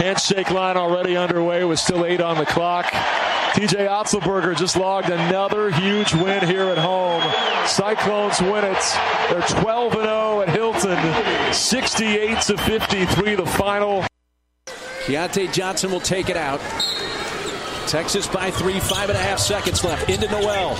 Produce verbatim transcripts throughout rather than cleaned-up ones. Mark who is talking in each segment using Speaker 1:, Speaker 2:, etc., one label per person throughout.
Speaker 1: Handshake line already underway with still eight on the clock. T J Otzelberger just logged another huge win here at home. Cyclones win it. They're twelve and oh at Hilton. sixty-eight to fifty-three the final.
Speaker 2: Keontae Johnson will take it out. Texas by three, five and a half seconds left. Into Noel.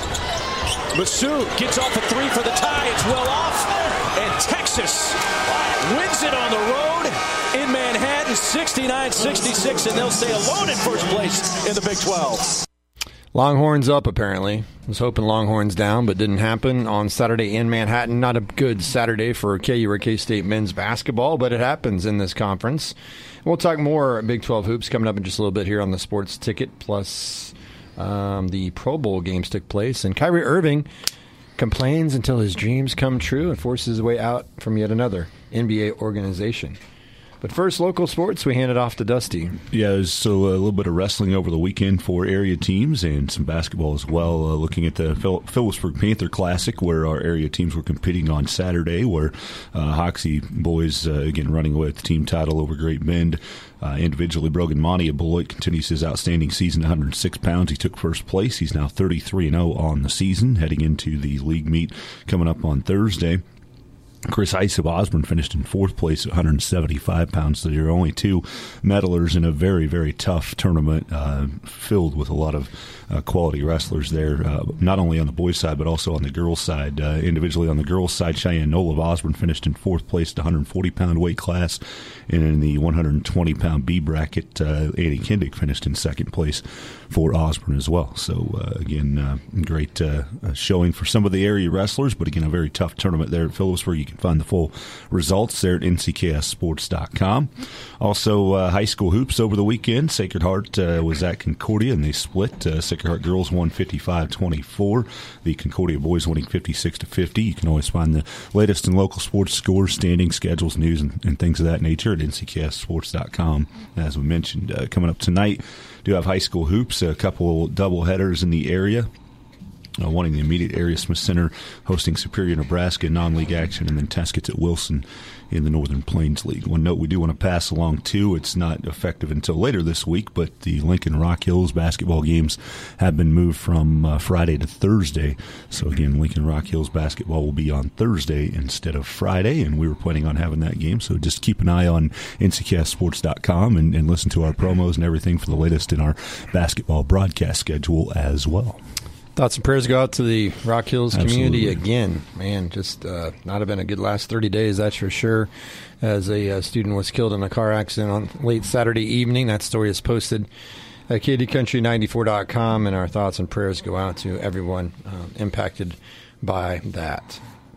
Speaker 2: Masood gets off a three for the tie. It's well off. And Texas wins it on the road in Manhattan, sixty-nine sixty-six, and they'll stay alone in first place in the Big twelve.
Speaker 3: Longhorns up, apparently. Was hoping Longhorns down, but didn't happen on Saturday in Manhattan. Not a good Saturday for K U or K-State men's basketball, but it happens in this conference. We'll talk more Big twelve hoops coming up in just a little bit here on the Sports Ticket, plus um, the Pro Bowl games took place. And Kyrie Irving complains until his dreams come true and forces his way out from yet another N B A organization. But first, local sports, we hand it off to Dusty.
Speaker 4: Yeah, so a little bit of wrestling over the weekend for area teams and some basketball as well. Uh, looking at the Phil- Phillipsburg Panther Classic, where our area teams were competing on Saturday, where uh, Hoxie boys, uh, again, running away with the team title over Great Bend. Uh, individually, Brogan Monty of Beloit continues his outstanding season, one hundred six pounds. He took first place. He's now thirty-three and oh on the season, heading into the league meet coming up on Thursday. Chris Ice of Osborne finished in fourth place at one hundred seventy-five pounds. So there are only two medalers in a very, very tough tournament uh, filled with a lot of uh, quality wrestlers there, uh, not only on the boys' side but also on the girls' side. Uh, individually on the girls' side, Cheyenne Knoll of Osborne finished in fourth place at the one hundred forty pound weight class. And in the one hundred twenty pound B bracket, uh, Annie Kindick finished in second place for Osborne as well. So, uh, again, uh, great uh, showing for some of the area wrestlers, but again, a very tough tournament there at Phillipsburg. You can find the full results there at N C K S sports dot com. Also, uh, high school hoops over the weekend. Sacred Heart uh, was at Concordia, and they split. Uh, Sacred Heart girls won fifty-five twenty-four. The Concordia boys winning fifty-six to fifty. You can always find the latest in local sports scores, standings, schedules, news, and, and things of that nature at N C K S sports dot com. As we mentioned, uh, coming up tonight, do have high school hoops, a couple double headers in the area. Uh, one in the immediate area, Smith Center hosting Superior, Nebraska, non-league action, and then Teskets at Wilson in the Northern Plains League. One note we do want to pass along, too, it's not effective until later this week, but the Lincoln Rock Hills basketball games have been moved from uh, Friday to Thursday. So, again, Lincoln Rock Hills basketball will be on Thursday instead of Friday, and we were planning on having that game. So just keep an eye on N C K S sports dot com and, and listen to our promos and everything for the latest in our basketball broadcast schedule as well.
Speaker 3: Thoughts and prayers go out to the Rock Hills community
Speaker 4: Absolutely.
Speaker 3: again. Man, just uh, not have been a good last thirty days, that's for sure. As a uh, student was killed in a car accident on late Saturday evening. That story is posted at K D Country ninety-four dot com, and our thoughts and prayers go out to everyone uh, impacted by that.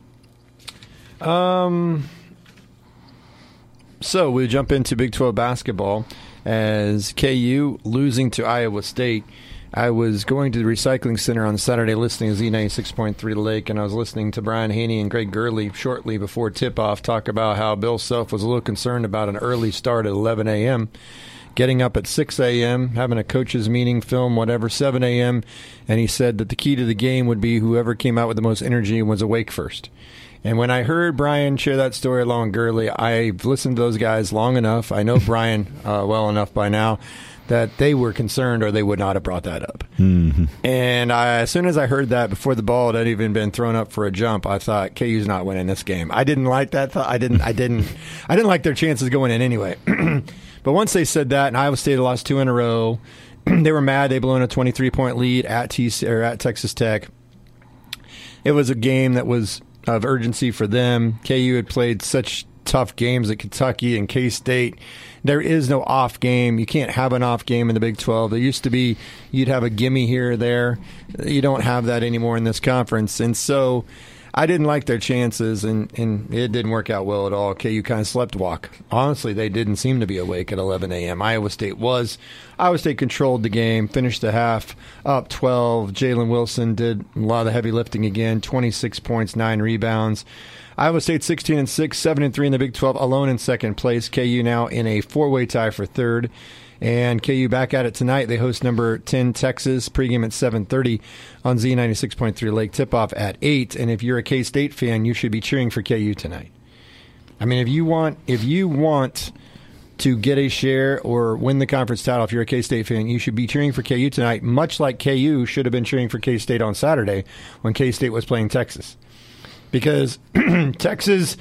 Speaker 3: Um. So we jump into Big twelve basketball as K U losing to Iowa State. I was going to the recycling center on Saturday listening to Z ninety-six point three The Lake, and I was listening to Brian Haney and Greg Gurley shortly before tip-off talk about how Bill Self was a little concerned about an early start at eleven a.m., getting up at six a.m., having a coach's meeting, film, whatever, seven a.m., and he said that the key to the game would be whoever came out with the most energy was awake first. And when I heard Brian share that story along with Gurley, I've listened to those guys long enough. I know Brian uh, well enough by now that they were concerned or they would not have brought that up.
Speaker 4: Mm-hmm.
Speaker 3: And I, as soon as I heard that, before the ball had even been thrown up for a jump, I thought K U's not winning this game. I didn't like that. Th- I didn't. I didn't. I didn't like their chances going in anyway. But once they said that, and Iowa State lost two in a row, they were mad. They blown a twenty-three point lead at T C or at Texas Tech. It was a game that was of urgency for them. K U had played such tough games at Kentucky and K-State. There is no off game. You can't have an off game in the Big twelve. There used to be, you'd have a gimme here or there. You don't have that anymore in this conference. And so I didn't like their chances, and, and it didn't work out well at all. K U kind of slept walk. Honestly, they didn't seem to be awake at eleven a.m. Iowa State was. Iowa State controlled the game, finished the half up twelve. Jalen Wilson did a lot of the heavy lifting again, twenty-six points, nine rebounds. Iowa State sixteen and six, seven and three in the Big twelve, alone in second place. K U now in a four-way tie for third. And K U back at it tonight. They host number ten Texas, pregame at seven thirty on Z ninety-six point three Lake, tip-off at eight. And if you're a K-State fan, you should be cheering for K U tonight. I mean, if you want if you want to get a share or win the conference title, if you're a K-State fan, you should be cheering for K U tonight, much like K U should have been cheering for K-State on Saturday when K-State was playing Texas. Because Texas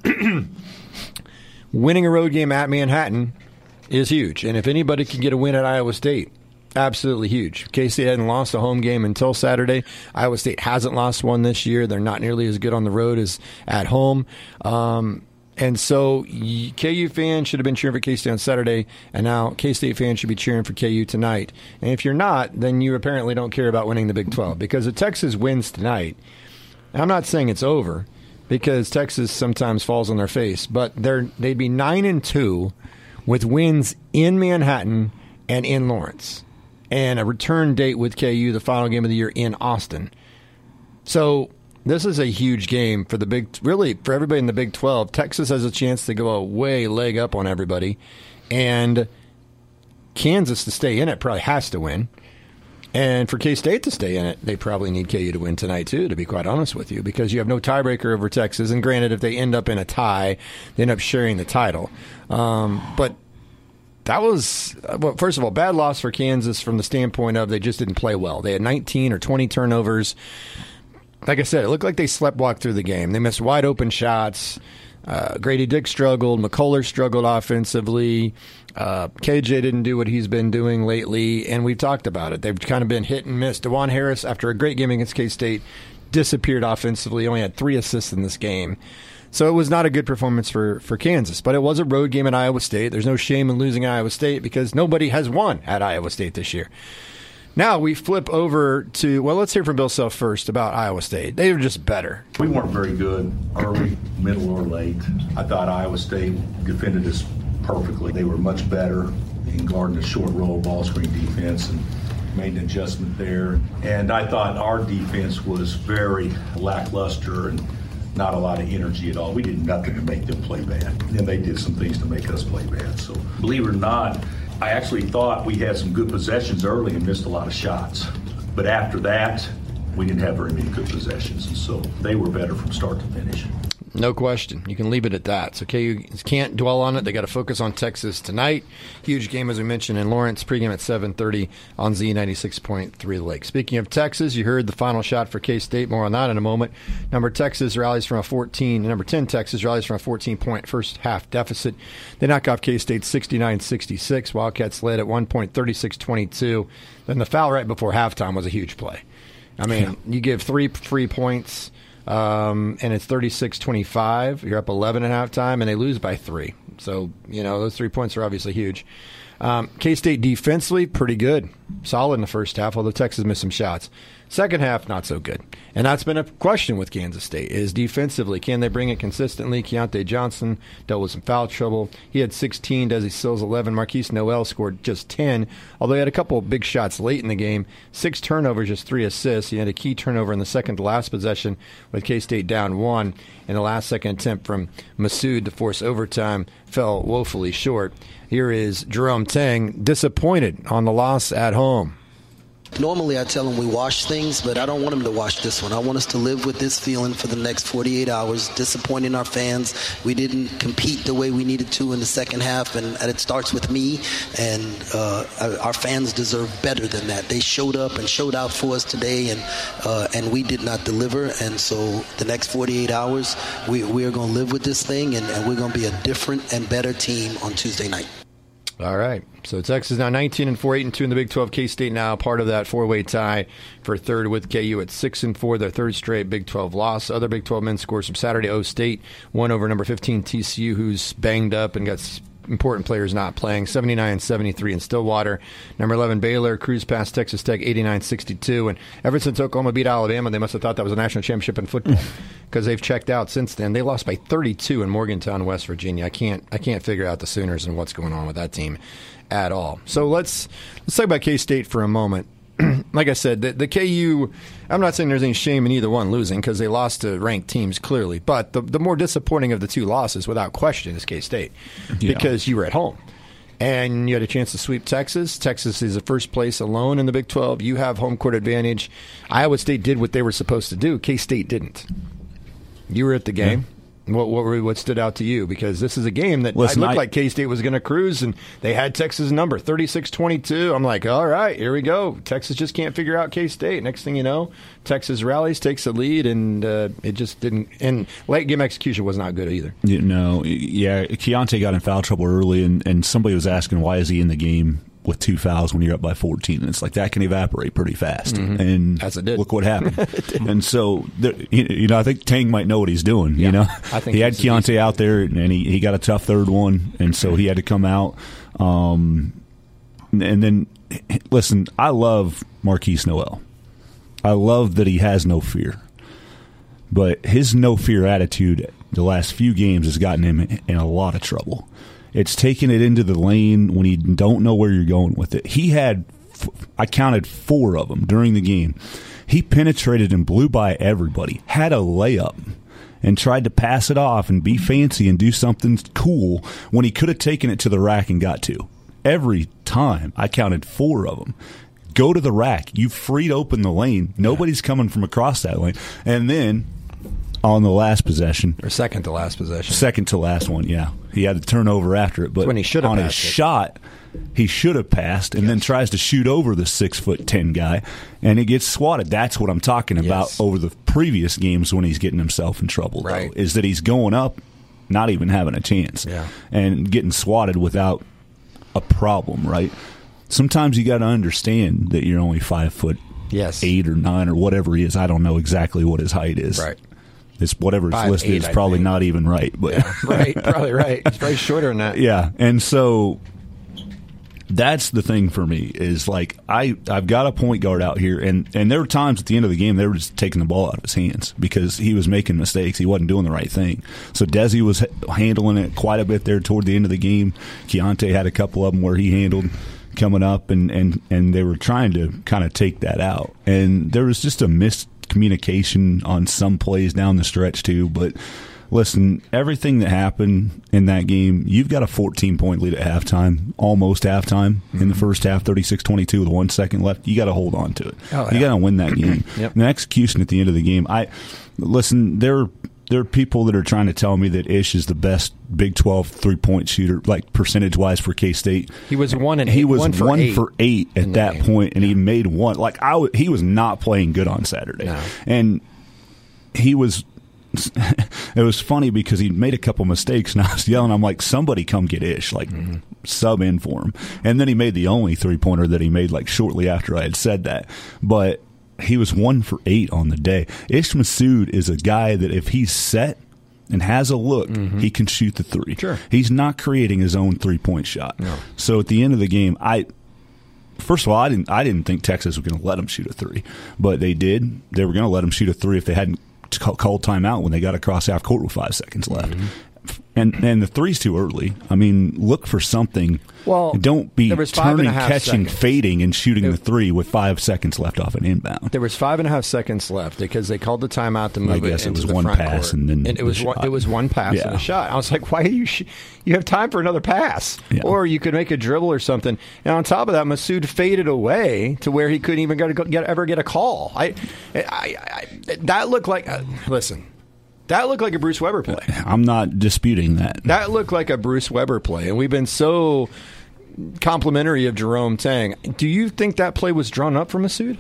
Speaker 3: winning a road game at Manhattan is huge. And if anybody can get a win at Iowa State, absolutely huge. K-State hadn't lost a home game until Saturday. Iowa State hasn't lost one this year. They're not nearly as good on the road as at home. Um And so K U fans should have been cheering for K-State on Saturday, and now K-State fans should be cheering for K U tonight. And if you're not, then you apparently don't care about winning the Big twelve. Because if Texas wins tonight, I'm not saying it's over, because Texas sometimes falls on their face, but they're, they'd be nine and two with wins in Manhattan and in Lawrence, and a return date with K U, the final game of the year, in Austin. So this is a huge game for the Big, really for everybody in the Big twelve. Texas has a chance to go a way leg up on everybody, and Kansas to stay in it probably has to win. And for K-State to stay in it, they probably need K U to win tonight too, to be quite honest with you, because you have no tiebreaker over Texas. And granted, if they end up in a tie, they end up sharing the title. Um, but that was, well, first of all, bad loss for Kansas from the standpoint of they just didn't play well. They had nineteen or twenty turnovers. Like I said, it looked like they sleptwalked through the game. They missed wide open shots. Uh, Grady Dick struggled. McCullers struggled offensively. Uh, K J didn't do what he's been doing lately, and we've talked about it. They've kind of been hit and miss. DeJuan Harris, after a great game against K-State, disappeared offensively. Only had three assists in this game. So it was not a good performance for, for Kansas, but it was a road game at Iowa State. There's no shame in losing Iowa State because nobody has won at Iowa State this year. Now we flip over to, well, let's hear from Bill Self first about Iowa State. They were just better.
Speaker 5: We weren't very good early, middle, or late. I thought Iowa State defended us perfectly. They were much better in guarding the short roll ball screen defense and made an adjustment there. And I thought our defense was very lackluster and not a lot of energy at all. We did nothing to make them play bad. And they did some things to make us play bad. So believe it or not, I actually thought we had some good possessions early and missed a lot of shots. But after that, we didn't have very many good possessions. And so they were better from start to finish.
Speaker 3: No question. You can leave it at that. So K U can't dwell on it. They got to focus on Texas tonight. Huge game, as we mentioned, in Lawrence. Pregame at seven thirty on Z ninety-six point three The Lake. Speaking of Texas, you heard the final shot for K-State. More on that in a moment. Number Texas rallies from a fourteen. Number ten Texas rallies from a fourteen-point first half deficit. They knock off K-State sixty-nine sixty-six. Wildcats led at one point thirty-six twenty-two. Then the foul right before halftime was a huge play. I mean, yeah. You give three free points. Um, and it's thirty-six twenty-five. You're up eleven at halftime, and they lose by three. So, you know, those three points are obviously huge. Um, K-State defensively, pretty good. Solid in the first half, although Texas missed some shots. Second half, not so good. And that's been a question with Kansas State, is defensively. Can they bring it consistently? Keontae Johnson dealt with some foul trouble. He had sixteen, Desi Sills eleven. Marquise Noel scored just ten, although he had a couple of big shots late in the game. Six turnovers, just three assists. He had a key turnover in the second to last possession with K-State down one. And the last second attempt from Masood to force overtime fell woefully short. Here is Jerome Tang, disappointed on the loss at home.
Speaker 6: Normally I tell them we wash things, but I don't want them to wash this one. I want us to live with this feeling for the next forty-eight hours, disappointing our fans. We didn't compete the way we needed to in the second half, and, and it starts with me, and uh, our fans deserve better than that. They showed up and showed out for us today, and uh, and we did not deliver, and so the next forty-eight hours, we, we are going to live with this thing, and, and we're going to be a different and better team on Tuesday night.
Speaker 3: All right. So Texas now nineteen and four, eight and two in the Big twelve. K-State now part of that four-way tie for third with K U at six and four, their third straight Big twelve loss. Other Big twelve men's scores from Saturday: O State won over number fifteen T C U, who's banged up and got important players not playing, seventy-nine seventy-three in Stillwater. Number eleven Baylor cruised past Texas Tech eighty-nine sixty-two, and ever since Oklahoma beat Alabama, they must have thought that was a national championship in football because they've checked out since then. They lost by thirty-two in Morgantown, West Virginia. I can't I can't figure out the Sooners and what's going on with that team at all. So let's let's talk about K-State for a moment. Like I said, the, the K U, I'm not saying there's any shame in either one losing because they lost to ranked teams clearly, but the, the more disappointing of the two losses, without question, is K-State yeah. because you were at home. And you had a chance to sweep Texas. Texas is at first place alone in the Big twelve. You have home court advantage. Iowa State did what they were supposed to do. K-State didn't. You were at the game. What, what what stood out to you? Because this is a game that
Speaker 4: Listen,
Speaker 3: I looked
Speaker 4: I,
Speaker 3: like K-State was going to cruise, and they had Texas' number, thirty-six twenty-two. I'm like, all right, here we go. Texas just can't figure out K-State. Next thing you know, Texas rallies, takes the lead, and uh, it just didn't. And late game execution was not good either.
Speaker 4: You know, yeah, Keontae got in foul trouble early, and, and somebody was asking, why is he in the game with two fouls when you're up by fourteen? And it's like, that can evaporate pretty fast. Mm-hmm. And
Speaker 3: As it did.
Speaker 4: Look what happened. And so, there, you know, I think Tang might know what he's doing.
Speaker 3: Yeah,
Speaker 4: you know,
Speaker 3: I think
Speaker 4: he had Keontae out there, and he, he got a tough third one, and so he had to come out. Um, and then, listen, I love Marquise Noel. I love that he has no fear. But his no fear attitude the last few games has gotten him in a lot of trouble. It's taking it into the lane when you don't know where you're going with it. He had, I counted four of them during the game. He penetrated and blew by everybody, had a layup, and tried to pass it off and be fancy and do something cool when he could have taken it to the rack and got to. Every time, I counted four of them. Go to the rack. You freed open the lane. Nobody's coming from across that lane. And then on the last possession.
Speaker 3: Or second to last possession.
Speaker 4: Second to last one, yeah. He had the turnover after it. But
Speaker 3: That's when he should have
Speaker 4: on his
Speaker 3: passed it.
Speaker 4: shot, he should have passed and yes. then tries to shoot over the six foot ten guy, and it gets swatted. That's what I'm talking about
Speaker 3: yes.
Speaker 4: over the previous games when he's getting himself in trouble,
Speaker 3: right.
Speaker 4: though, is that he's going up, not even having a chance,
Speaker 3: yeah.
Speaker 4: and getting swatted without a problem, right? Sometimes you got to understand that you're only five foot
Speaker 3: yes.
Speaker 4: eight or nine or whatever he is. I don't know exactly what his height is.
Speaker 3: Right.
Speaker 4: It's whatever it's
Speaker 3: Five,
Speaker 4: listed
Speaker 3: eight,
Speaker 4: is
Speaker 3: I
Speaker 4: probably
Speaker 3: think.
Speaker 4: not even right. But
Speaker 3: yeah, right, probably right. He's probably shorter than that.
Speaker 4: Yeah, and so that's the thing for me is like I I've got a point guard out here, and and there were times at the end of the game they were just taking the ball out of his hands because he was making mistakes. He wasn't doing the right thing. So Desi was handling it quite a bit there toward the end of the game. Keontae had a couple of them where he handled coming up, and and and they were trying to kind of take that out, and there was just a missed communication on some plays down the stretch too. But listen, everything that happened in that game, you've got a fourteen point lead at halftime, almost halftime mm-hmm. in the first half, thirty-six twenty-two with one second left. You got to hold on to it.
Speaker 3: Oh, yeah.
Speaker 4: You got to win that game.
Speaker 3: Yep.
Speaker 4: And the execution at the end of the game, I listen, there there are people that are trying to tell me that Ish is the best Big twelve three-point shooter, like percentage-wise for K-State.
Speaker 3: He was one and
Speaker 4: he
Speaker 3: eight,
Speaker 4: was
Speaker 3: one for
Speaker 4: one
Speaker 3: eight,
Speaker 4: for eight at that
Speaker 3: game.
Speaker 4: point, and he made one. Like I, w- he was not playing good on Saturday,
Speaker 3: no.
Speaker 4: and he was. It was funny because he made a couple mistakes, and I was yelling. I'm like, somebody come get Ish, like mm-hmm. sub in for him. And then he made the only three-pointer that he made, like shortly after I had said that, but. He was one for eight on the day. Ish Massoud is a guy that if he's set and has a look, mm-hmm. he can shoot the three.
Speaker 3: Sure.
Speaker 4: He's not creating his own three-point shot.
Speaker 3: No.
Speaker 4: So at the end of the game, I first of all, I didn't I didn't think Texas was going to let him shoot a three, but they did. They were going to let him shoot a three if they hadn't called timeout when they got across half court with five seconds left. Mm-hmm. And and the three's too early. I mean, look for something.
Speaker 3: Well,
Speaker 4: don't be
Speaker 3: there was five
Speaker 4: turning,
Speaker 3: and a half
Speaker 4: catching,
Speaker 3: seconds.
Speaker 4: fading, and shooting
Speaker 3: It,
Speaker 4: the three with five seconds left off an inbound.
Speaker 3: There was five and a half seconds left because they called the timeout to move
Speaker 4: I guess
Speaker 3: it into
Speaker 4: it was
Speaker 3: the
Speaker 4: one
Speaker 3: front
Speaker 4: pass
Speaker 3: court.
Speaker 4: and then
Speaker 3: and it was
Speaker 4: the
Speaker 3: one,
Speaker 4: shot.
Speaker 3: it was one pass
Speaker 4: Yeah.
Speaker 3: and a shot. I was like, why are you? Sh- you have time for another pass,
Speaker 4: Yeah.
Speaker 3: or you could make a dribble or something. And on top of that, Massoud faded away to where he couldn't even get, a, get ever get a call. I, I, I, I that looked like. Uh, listen. That looked like a Bruce Weber play.
Speaker 4: I'm not disputing that.
Speaker 3: That looked like a Bruce Weber play, and we've been so complimentary of Jerome Tang. Do you think that play was drawn up for Massoud?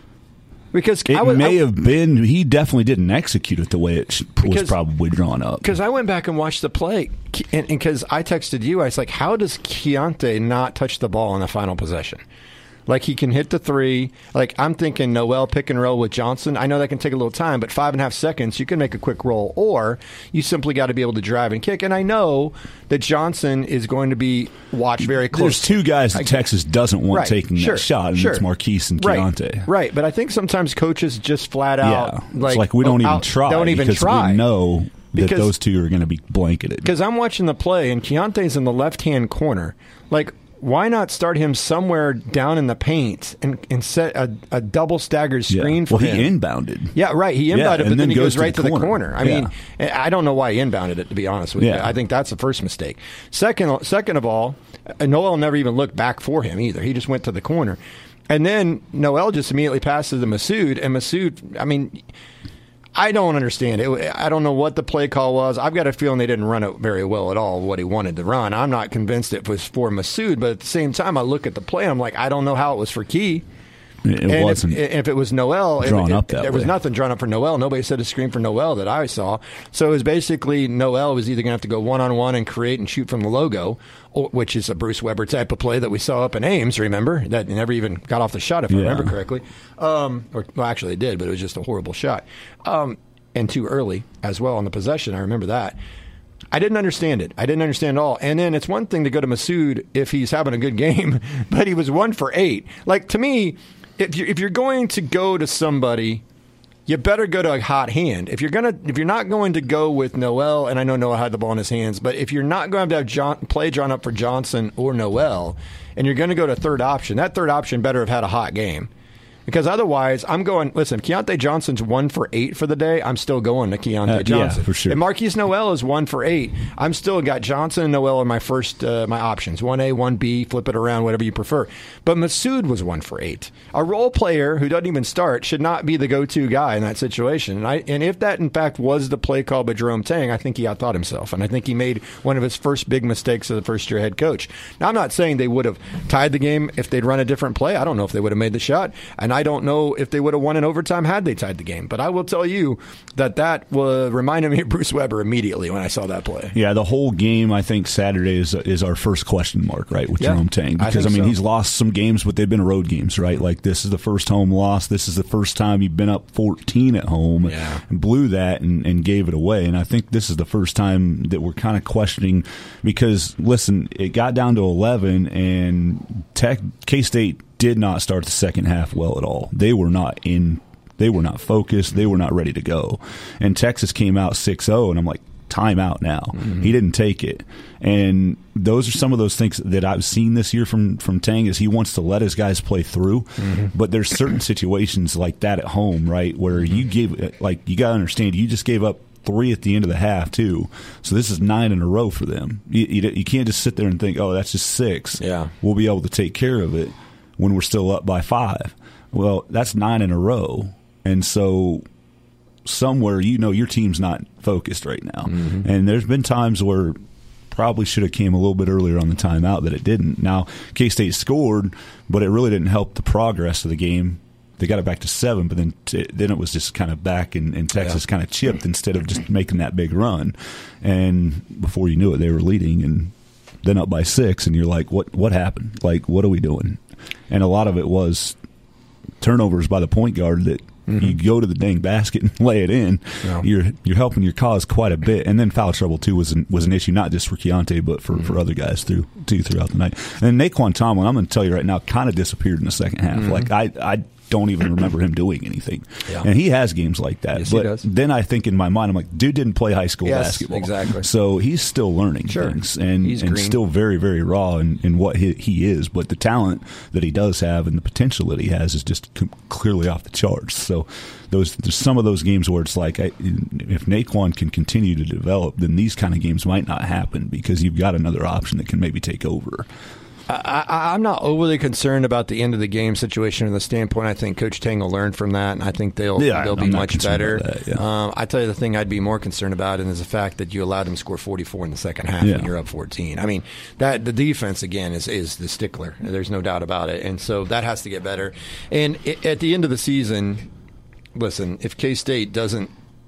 Speaker 3: Because
Speaker 4: it
Speaker 3: I was,
Speaker 4: may
Speaker 3: I,
Speaker 4: have been. He definitely didn't execute it the way it was
Speaker 3: because,
Speaker 4: probably drawn up.
Speaker 3: Because I went back and watched the play, and because I texted you, I was like, how does Keontae not touch the ball on the final possession? Like, he can hit the three. Like, I'm thinking Noel pick and roll with Johnson. I know that can take a little time, but five and a half seconds, you can make a quick roll. Or you simply got to be able to drive and kick. And I know that Johnson is going to be watched very closely.
Speaker 4: There's two guys that Texas doesn't want
Speaker 3: right,
Speaker 4: taking
Speaker 3: sure,
Speaker 4: that shot, and
Speaker 3: sure.
Speaker 4: it's Marquise and Keontae.
Speaker 3: Right, right, but I think sometimes coaches just flat out.
Speaker 4: Yeah,
Speaker 3: like,
Speaker 4: it's like we don't even
Speaker 3: out,
Speaker 4: try.
Speaker 3: Don't even
Speaker 4: because
Speaker 3: try.
Speaker 4: we know that
Speaker 3: because,
Speaker 4: those two are going to be blanketed.
Speaker 3: Because I'm watching the play, and Keontae's in the left-hand corner. Like, why not start him somewhere down in the paint and, and set a, a double staggered screen
Speaker 4: yeah.
Speaker 3: for
Speaker 4: well,
Speaker 3: him?
Speaker 4: Well, he inbounded.
Speaker 3: Yeah, right. He inbounded,
Speaker 4: yeah,
Speaker 3: but then,
Speaker 4: then
Speaker 3: he
Speaker 4: goes
Speaker 3: goes
Speaker 4: to
Speaker 3: right
Speaker 4: the
Speaker 3: to the
Speaker 4: corner.
Speaker 3: corner. I
Speaker 4: yeah.
Speaker 3: mean, I don't know why he inbounded it, to be honest with
Speaker 4: yeah.
Speaker 3: you. I think that's the first mistake. Second, second of all, Noel never even looked back for him either. He just went to the corner. And then Noel just immediately passes to Massoud, and Massoud, I mean, I don't understand it. I don't know what the play call was. I've got a feeling they didn't run it very well at all, what he wanted to run. I'm not convinced it was for Massoud, but at the same time, I look at the play, I'm like, I don't know how it was for Key.
Speaker 4: It
Speaker 3: and
Speaker 4: wasn't.
Speaker 3: If, if it was Noel,
Speaker 4: drawn
Speaker 3: it,
Speaker 4: up
Speaker 3: it,
Speaker 4: that
Speaker 3: there
Speaker 4: way.
Speaker 3: was nothing drawn up for Noel. Nobody said a screen for Noel that I saw. So it was basically Noel was either going to have to go one-on-one and create and shoot from the logo, or, which is a Bruce Weber type of play that we saw up in Ames, remember? That never even got off the shot, if
Speaker 4: yeah.
Speaker 3: I remember correctly. Um, or, well, actually it did, but it was just a horrible shot. Um, and too early as well on the possession. I remember that. I didn't understand it. I didn't understand it all. And then it's one thing to go to Massoud if he's having a good game, but he was one for eight. Like, to me, if you're, if you're going to go to somebody, you better go to a hot hand. If you're gonna, if you're not going to go with Noel, and I know Noel had the ball in his hands, but if you're not going to have John, play drawn up for Johnson or Noel, and you're going to go to third option, that third option better have had a hot game. Because otherwise, I'm going, listen, Keontae Johnson's one for eight for the day. I'm still going to Keontae
Speaker 4: uh,
Speaker 3: Johnson.
Speaker 4: Yeah, for sure.
Speaker 3: And Marquise Noel is one for eight. I'm still got Johnson and Noel in my first, uh, my options. one A, one B, flip it around, whatever you prefer. But Massoud was one for eight. A role player who doesn't even start should not be the go-to guy in that situation. And, I, and if that, in fact, was the play call by Jerome Tang, I think he outthought himself. And I think he made one of his first big mistakes as a first-year head coach. Now, I'm not saying they would have tied the game if they'd run a different play. I don't know if they would have made the shot. And I don't know if they would have won in overtime had they tied the game. But I will tell you that that was, reminded me of Bruce Weber immediately when I saw that play.
Speaker 4: Yeah, the whole game, I think Saturday is is our first question mark, right, with
Speaker 3: yeah,
Speaker 4: Jerome Tang. Because, I, I mean, so. He's lost some games, but they've been road games, right? Like, this is the first home loss. This is the first time you've been up fourteen at home
Speaker 3: yeah.
Speaker 4: and blew that and, and gave it away. And I think this is the first time that we're kind of questioning because, listen, it got down to eleven, and Tech, K-State did not start the second half well at all. They were not in they were not focused, they were not ready to go. And Texas came out six oh, and I'm like, time out now. Mm-hmm. He didn't take it. And those are some of those things that I've seen this year from from Tang is he wants to let his guys play through. Mm-hmm. But there's certain situations like that at home, right, where mm-hmm. you give like you got to understand you just gave up three at the end of the half too, so this is nine in a row for them. You, you, you can't just sit there and think, oh, that's just six.
Speaker 3: Yeah,
Speaker 4: we'll be able to take care of it when we're still up by five. Well, that's nine in a row. And so somewhere, you know, your team's not focused right now. Mm-hmm. And there's been times where probably should have came a little bit earlier on the timeout that it didn't. Now, K-State scored, but it really didn't help the progress of the game. They got it back to seven, but then t- then it was just kind of back, and, and Texas yeah. kind of chipped instead of just making that big run. And before you knew it, they were leading and then up by six, and you're like, what what happened? Like, what are we doing? And a lot of it was turnovers by the point guard that mm-hmm. you go to the dang basket and lay it in. Yeah. You're you're helping your cause quite a bit. And then foul trouble, too, was an, was an issue, not just for Keontae, but for, mm-hmm. for other guys, through, too, throughout the night. And then Naquan Tomlin, I'm going to tell you right now, kind of disappeared in the second half. Mm-hmm. Like, I, I don't even remember him doing anything. Yeah. And he has games like that.
Speaker 3: Yes,
Speaker 4: but
Speaker 3: he does.
Speaker 4: Then I think in my mind, I'm like, dude didn't play high school
Speaker 3: yes,
Speaker 4: basketball.
Speaker 3: Exactly.
Speaker 4: So he's still learning
Speaker 3: sure.
Speaker 4: things and,
Speaker 3: he's
Speaker 4: and still very, very raw in, in what he, he is. But the talent that he does have and the potential that he has is just com- clearly off the charts. So those there's some of those games where it's like, I, if Naquan can continue to develop, then these kind of games might not happen because you've got another option that can maybe take over.
Speaker 3: I, I, I'm not overly concerned about the end of the game situation from the standpoint. I think Coach Tang will learn from that, and I think they'll
Speaker 4: yeah,
Speaker 3: they'll
Speaker 4: I'm
Speaker 3: be much better.
Speaker 4: That, yeah.
Speaker 3: um, I tell you the thing I'd be more concerned about is the fact that you allowed them to score forty-four in the second half
Speaker 4: yeah.
Speaker 3: when you're up fourteen. I mean, that the defense again is is the stickler. There's no doubt about it, and so that has to get better. And it, at the end of the season, listen, if K-State doesn't.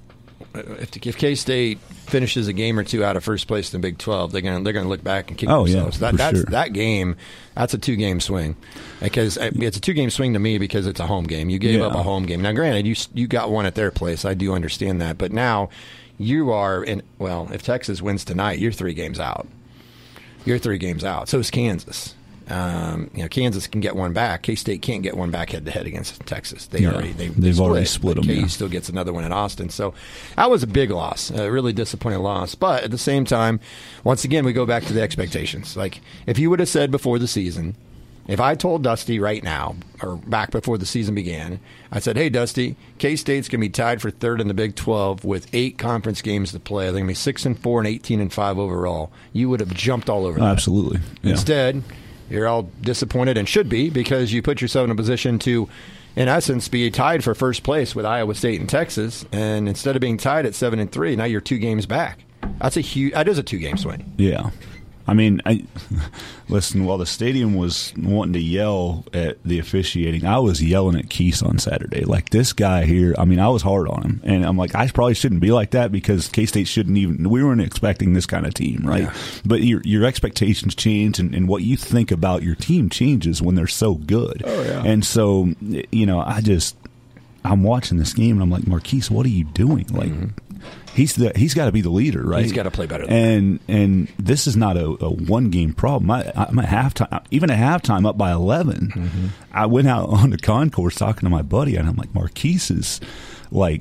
Speaker 3: If, if K-State finishes a game or two out of first place in the Big twelve, they're going to they're going to look back and kick
Speaker 4: oh,
Speaker 3: themselves.
Speaker 4: Yeah,
Speaker 3: that that's,
Speaker 4: sure.
Speaker 3: that game, that's a two game swing, because it's a two game swing to me because it's a home game. You gave
Speaker 4: yeah.
Speaker 3: up a home game. Now, granted, you you got one at their place. I do understand that, but now you are in. Well, if Texas wins tonight, you're three games out. You're three games out. So is Kansas. Um, you know, Kansas can get one back. K-State can't get one back head to head against Texas. They
Speaker 4: yeah,
Speaker 3: already they,
Speaker 4: they've
Speaker 3: they split,
Speaker 4: already split them.
Speaker 3: K
Speaker 4: Yeah.
Speaker 3: still gets another one in Austin. So that was a big loss, a really disappointing loss. But at the same time, once again, we go back to the expectations. Like if you would have said before the season, if I told Dusty right now, or back before the season began, I said, hey, Dusty, K-State's going to be tied for third in the Big twelve with eight conference games to play. They're going to be six and four and eighteen and five overall. You would have jumped all over that.
Speaker 4: Absolutely. Yeah.
Speaker 3: Instead, you're all disappointed and should be because you put yourself in a position to in essence, be tied for first place with Iowa State and Texas. And instead of being tied at seven and three, now you're two games back. That's a huge. That is a two-game swing.
Speaker 4: Yeah. I mean, I, listen, while the stadium was wanting to yell at the officiating, I was yelling at Keese on Saturday. Like, this guy here, I mean, I was hard on him. And I'm like, I probably shouldn't be like that because K-State shouldn't even – we weren't expecting this kind of team, right? Yeah. But your your expectations change, and, and what you think about your team changes when they're so good.
Speaker 3: Oh, yeah.
Speaker 4: And so, you know, I just – I'm watching this game, and I'm like, Marquise, what are you doing? Like mm-hmm. – He's the he's got to be the leader, right?
Speaker 3: He's got to play better. Than
Speaker 4: and that. and this is not a, a one game problem. I, I'm at halftime, even at halftime, up by eleven. Mm-hmm. I went out on the concourse talking to my buddy, and I'm like, Marquise is like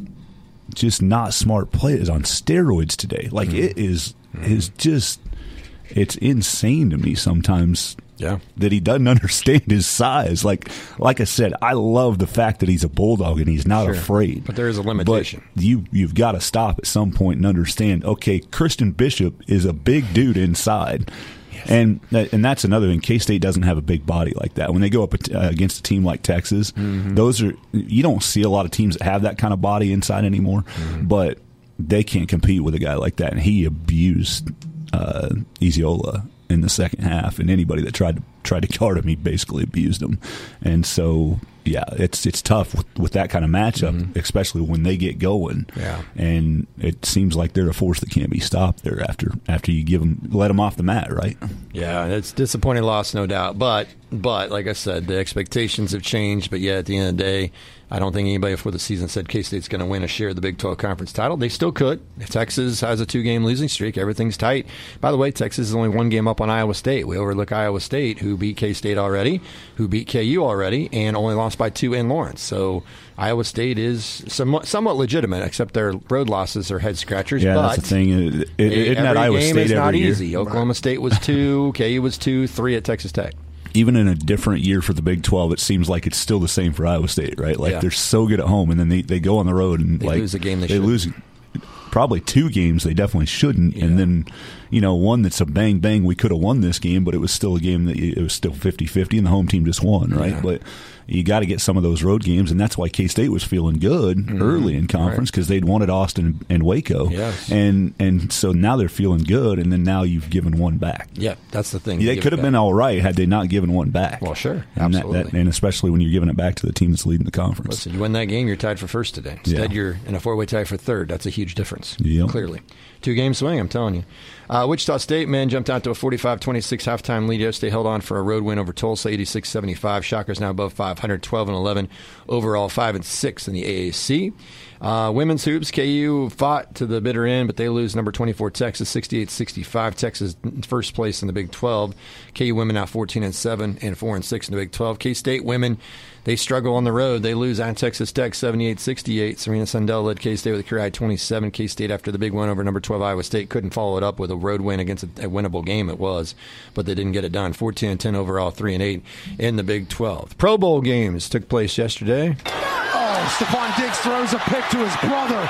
Speaker 4: just not smart play. Is on steroids today. Like mm-hmm. it is mm-hmm. is just it's insane to me sometimes.
Speaker 3: Yeah,
Speaker 4: that he doesn't understand his size. Like, like I said, I love the fact that he's a bulldog and he's not
Speaker 3: sure.
Speaker 4: afraid.
Speaker 3: But there is a limitation.
Speaker 4: But you you've got to stop at some point and understand. Okay, Christian Bishop is a big dude inside, yes. and and that's another thing. K-State doesn't have a big body like that. When they go up against a team like Texas, mm-hmm. those are you don't see a lot of teams that have that kind of body inside anymore. Mm-hmm. But they can't compete with a guy like that, and he abused uh, Eziola in the second half, and anybody that tried to tried to guard him, he basically abused him. And so, yeah, it's it's tough with, with that kind of matchup, mm-hmm. especially when they get going.
Speaker 3: Yeah,
Speaker 4: and it seems like they're a force that can't be stopped there after after you give them let them off the mat, right?
Speaker 3: Yeah, it's a disappointing loss, no doubt. But but like I said, the expectations have changed. But yeah, at the end of the day, I don't think anybody before the season said K-State's going to win a share of the Big twelve Conference title. They still could. Texas has a two-game losing streak. Everything's tight. By the way, Texas is only one game up on Iowa State. We overlook Iowa State, who beat K-State already, who beat K U already, and only lost by two in Lawrence. So Iowa State is somewhat, somewhat legitimate, except their road losses are head-scratchers.
Speaker 4: Yeah,
Speaker 3: but
Speaker 4: that's the thing. It, it, isn't that Iowa
Speaker 3: game
Speaker 4: State
Speaker 3: is not
Speaker 4: every year?
Speaker 3: easy. Oklahoma right. State was two, K U was two, three at Texas Tech.
Speaker 4: Even in a different year for the Big twelve, it seems like it's still the same for Iowa State, right? Like yeah. they're so good at home, and then they, they go on the road and
Speaker 3: they
Speaker 4: like
Speaker 3: lose a game. They,
Speaker 4: they lose probably two games they definitely shouldn't, yeah. and then you know one that's a bang bang. We could have won this game, but it was still a game that it was still fifty-fifty, and the home team just won, right?
Speaker 3: Yeah.
Speaker 4: But you got to get some of those road games, and that's why K-State was feeling good mm-hmm. early in conference because right. they'd wanted Austin and Waco,
Speaker 3: yes.
Speaker 4: and and so now they're feeling good, and then now you've given one back.
Speaker 3: Yeah, that's the thing.
Speaker 4: Yeah, it could have been all right had they not given one back.
Speaker 3: Well, sure,
Speaker 4: and
Speaker 3: absolutely,
Speaker 4: that, that, and especially when you're giving it back to the team that's leading the conference.
Speaker 3: Listen, you win that game, you're tied for first today. Instead, yeah. you're in a four-way tie for third. That's a huge difference.
Speaker 4: Yep.
Speaker 3: Clearly, two-game swing. I'm telling you. Uh, Wichita State men jumped out to a forty-five twenty-six halftime lead yesterday. Held on for a road win over Tulsa, eighty-six seventy-five. Shockers now above five hundred, twelve and eleven overall, five and six in the A A C. Uh, women's hoops, K U fought to the bitter end, but they lose number twenty-four Texas, sixty-eight sixty-five. Texas first place in the Big twelve. K U women now fourteen and seven and four and six in the Big twelve. K-State women, they struggle on the road. They lose at Texas Tech seventy-eight sixty-eight. Serena Sundell led K-State with a career high twenty-seven. K-State, after the big win over number twelve Iowa State, couldn't follow it up with a road win against a, a winnable game. It was, but they didn't get it done. fourteen and ten overall, three and eight in the Big twelve. Pro Bowl games took place yesterday.
Speaker 7: Oh, Stephon Diggs throws a pick to his brother.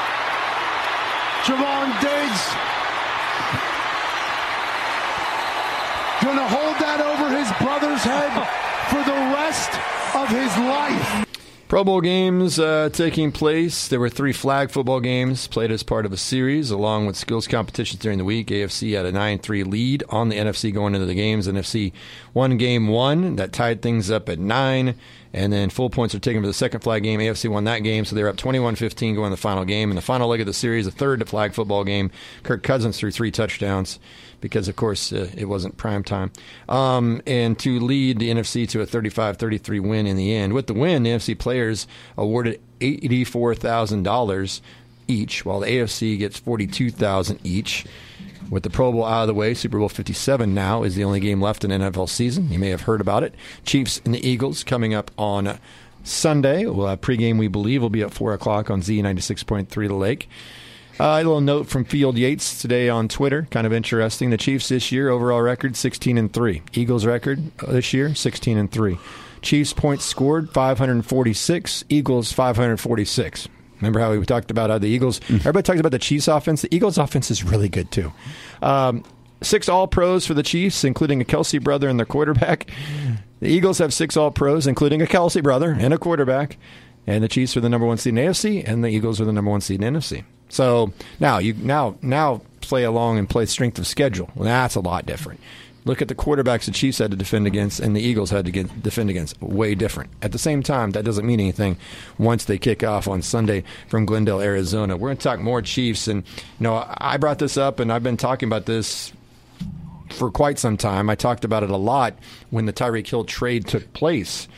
Speaker 7: Javon Diggs gonna hold that over his brother's head for the rest of his life.
Speaker 3: Pro Bowl games uh, taking place. There were three flag football games played as part of a series, along with skills competitions during the week. A F C had a nine three lead on the N F C going into the games. N F C won game one. That tied things up at nine. And then full points are taken for the second flag game. A F C won that game, so they're up twenty-one fifteen going to the final game. In the final leg of the series, a third flag football game, Kirk Cousins threw three touchdowns because, of course, uh, it wasn't prime time. Um, and to lead the N F C to a thirty-five thirty-three win in the end. With the win, the N F C players awarded eighty-four thousand dollars each, while the A F C gets forty-two thousand dollars each. With the Pro Bowl out of the way, Super Bowl fifty-seven now is the only game left in N F L season. You may have heard about it. Chiefs and the Eagles coming up on Sunday. We'll have pregame, we believe, will be at four o'clock on Z ninety-six point three The Lake. Uh, a little note from Field Yates today on Twitter, kind of interesting. The Chiefs this year, overall record, sixteen and three. Eagles record this year, sixteen and three. Chiefs points scored, five hundred forty-six. Eagles, five hundred forty-six. Remember how we talked about how the Eagles, everybody talks about the Chiefs offense. The Eagles offense is really good too. Um, six All-Pros for the Chiefs, including a Kelsey brother and their quarterback. The Eagles have six All-Pros, including a Kelsey brother and a quarterback. And the Chiefs are the number one seed in the A F C, and the Eagles are the number one seed in the N F C. So now you now now play along and play strength of schedule. Well, that's a lot different. Look at the quarterbacks the Chiefs had to defend against and the Eagles had to get, defend against. Way different. At the same time, that doesn't mean anything once they kick off on Sunday from Glendale, Arizona. We're going to talk more Chiefs. And, you know, I brought this up, and I've been talking about this for quite some time. I talked about it a lot when the Tyreek Hill trade took place.